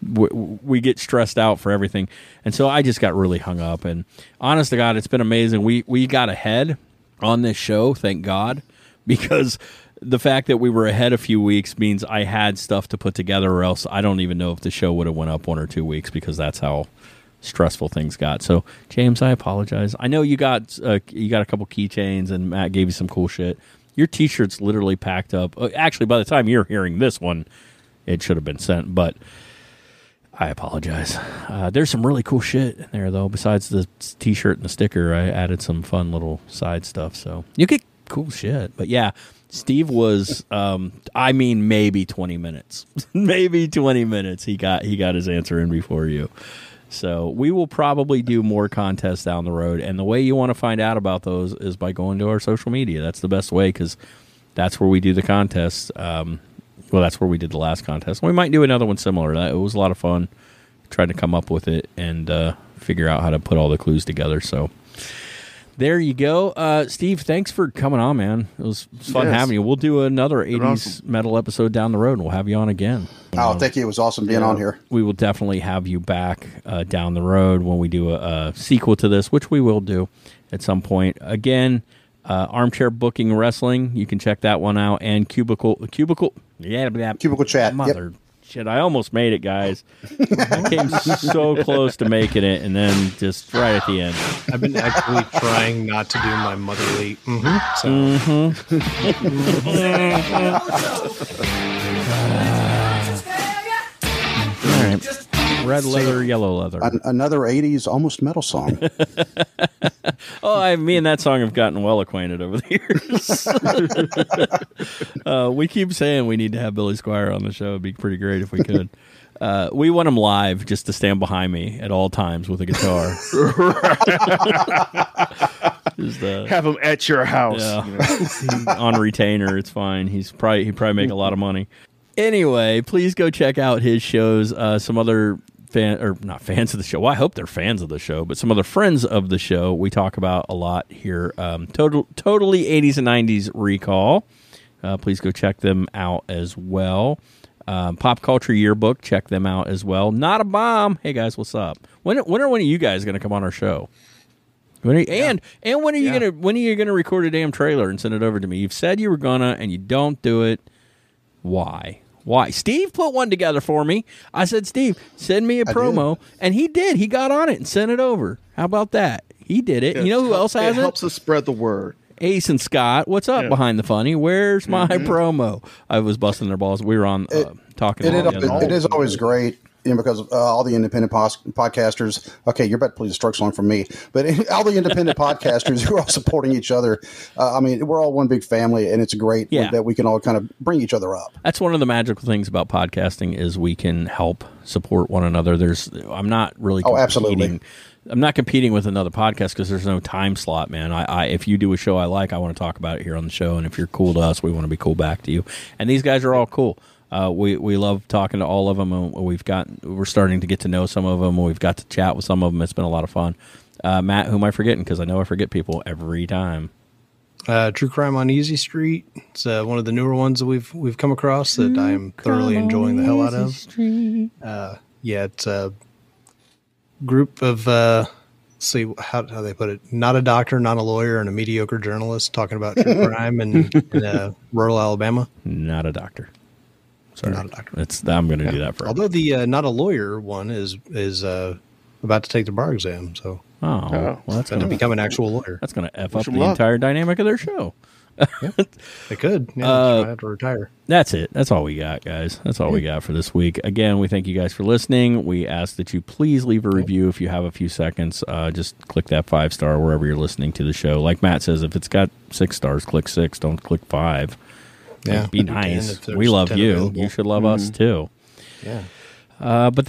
we get stressed out for everything, and so I just got really hung up. And honest to God, it's been amazing. We got ahead on this show, thank God, because the fact that we were ahead a few weeks means I had stuff to put together, or else I don't even know if the show would have went up 1 or 2 weeks, because that's how stressful things got. So, James, I apologize. I know you got a couple keychains, and Matt gave you some cool shit. Your T-shirt's literally packed up. Actually, by the time you're hearing this one, it should have been sent, but I apologize. There's some really cool shit in there, though. Besides the T-shirt and the sticker, I added some fun little side stuff, so you get cool shit. But yeah, Steve was, maybe 20 minutes. Maybe 20 minutes. He got his answer in before you. So we will probably do more contests down the road. And the way you want to find out about those is by going to our social media. That's the best way, because that's where we do the contests. That's where we did the last contest. We might do another one similar. It was a lot of fun trying to come up with it and figure out how to put all the clues together. So there you go. Steve, thanks for coming on, man. It was fun having you. We'll do another 80s metal episode down the road, and we'll have you on again. Thank you. It was awesome being on here. We will definitely have you back down the road when we do a sequel to this, which we will do at some point. Again, Armchair Booking Wrestling. You can check that one out. And Cubicle Chat. Mother shit, I almost made it, guys. I came so close to making it, and then just right at the end. I've been actually trying not to do my motherly All right. Red leather, yellow leather. Another 80s almost metal song. Me and that song have gotten well acquainted over the years. We keep saying we need to have Billy Squire on the show. It'd be pretty great if we could. We want him live, just to stand behind me at all times with a guitar. Have him at your house. Yeah. On retainer, it's fine. He'd probably make a lot of money. Anyway, please go check out his shows. Some other not fans of the show. Well, I hope they're fans of the show, but some other friends of the show we talk about a lot here. Totally 80s and 90s Recall. Please go check them out as well. Pop Culture Yearbook, check them out as well. Not a Bomb. Hey guys, what's up? When are one of you guys going to come on our show? When are you gonna record a damn trailer and send it over to me? You've said you were gonna, and you don't do it. Why? Steve put one together for me. I said, Steve, send me a promo. And he did. He got on it and sent it over. How about that? He did it. You know who else has it? It helps us spread the word. Ace and Scott, what's up behind the funny? Where's my promo? I was busting their balls. We were on talking. It is always great. Because all the independent podcasters, okay, you're about to play the Strokes song from me, but all the independent podcasters who are all supporting each other, we're all one big family, and it's great that we can all kind of bring each other up. That's one of the magical things about podcasting is we can help support one another. I'm not really competing I'm not competing with another podcast because there's no time slot, man. I if you do a show I like, I want to talk about it here on the show, and if you're cool to us, we want to be cool back to you. And these guys are all cool. We love talking to all of them, and we're starting to get to know some of them. We've got to chat with some of them. It's been a lot of fun. Matt, who am I forgetting? Because I know I forget people every time. True Crime on Easy Street. It's one of the newer ones that we've come across that I am thoroughly enjoying the hell out of. It's a group of let's see how they put it. Not a doctor, not a lawyer, and a mediocre journalist talking about true crime in rural Alabama. Not a doctor. Sorry, not a doctor. I'm going to do that for. Although the not a lawyer one is about to take the bar exam, so. Oh, well, that's going to become an actual lawyer. That's going to F up the entire dynamic of their show. They could. Yeah, they have to retire. That's it. That's all we got, guys. That's all we got for this week. Again, we thank you guys for listening. We ask that you please leave a review if you have a few seconds. Just click that 5-star wherever you're listening to the show. Like Matt says, if it's got 6 stars, click 6. Don't click 5. Yeah, be nice. We love you. Available. You should love us too. Yeah. But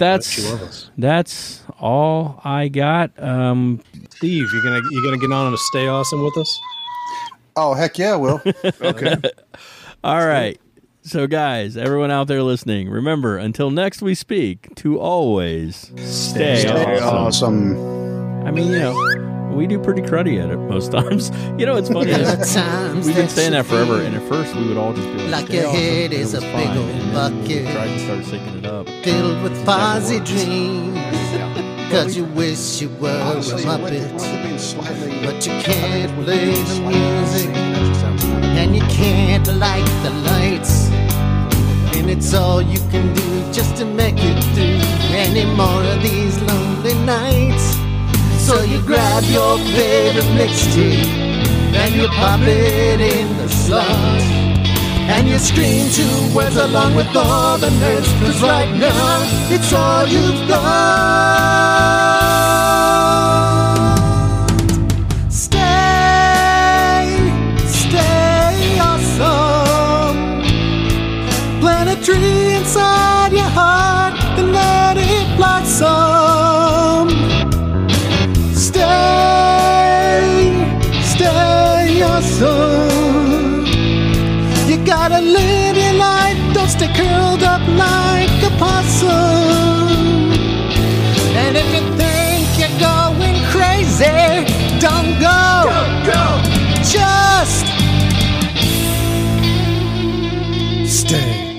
that's all I got. Steve, you gonna get on and stay awesome with us? Oh, heck yeah, I will. Okay. All right. So, guys, everyone out there listening, remember, until next we speak, to always stay awesome. I mean, we do pretty cruddy at it most times. It's funny. We've been saying that forever, and at first we would all just be like your head is a big old bucket. We tried to start syncing it up. Filled with fuzzy dreams. Cause you wish you were a Muppet, but you can't play the music, and you can't light the lights, and it's all you can do just to make it through any more of these lonely nights. So you grab your favorite mixtape, and you pop it in the slot, and you scream 2 words along with all the nerds, cause right now it's all you've got. Stay awesome. Plant a tree inside your heart and let it blossom. Stay awesome. You gotta live your life, don't stay curled up like a possum. And if you think you're going crazy, don't go. Just stay.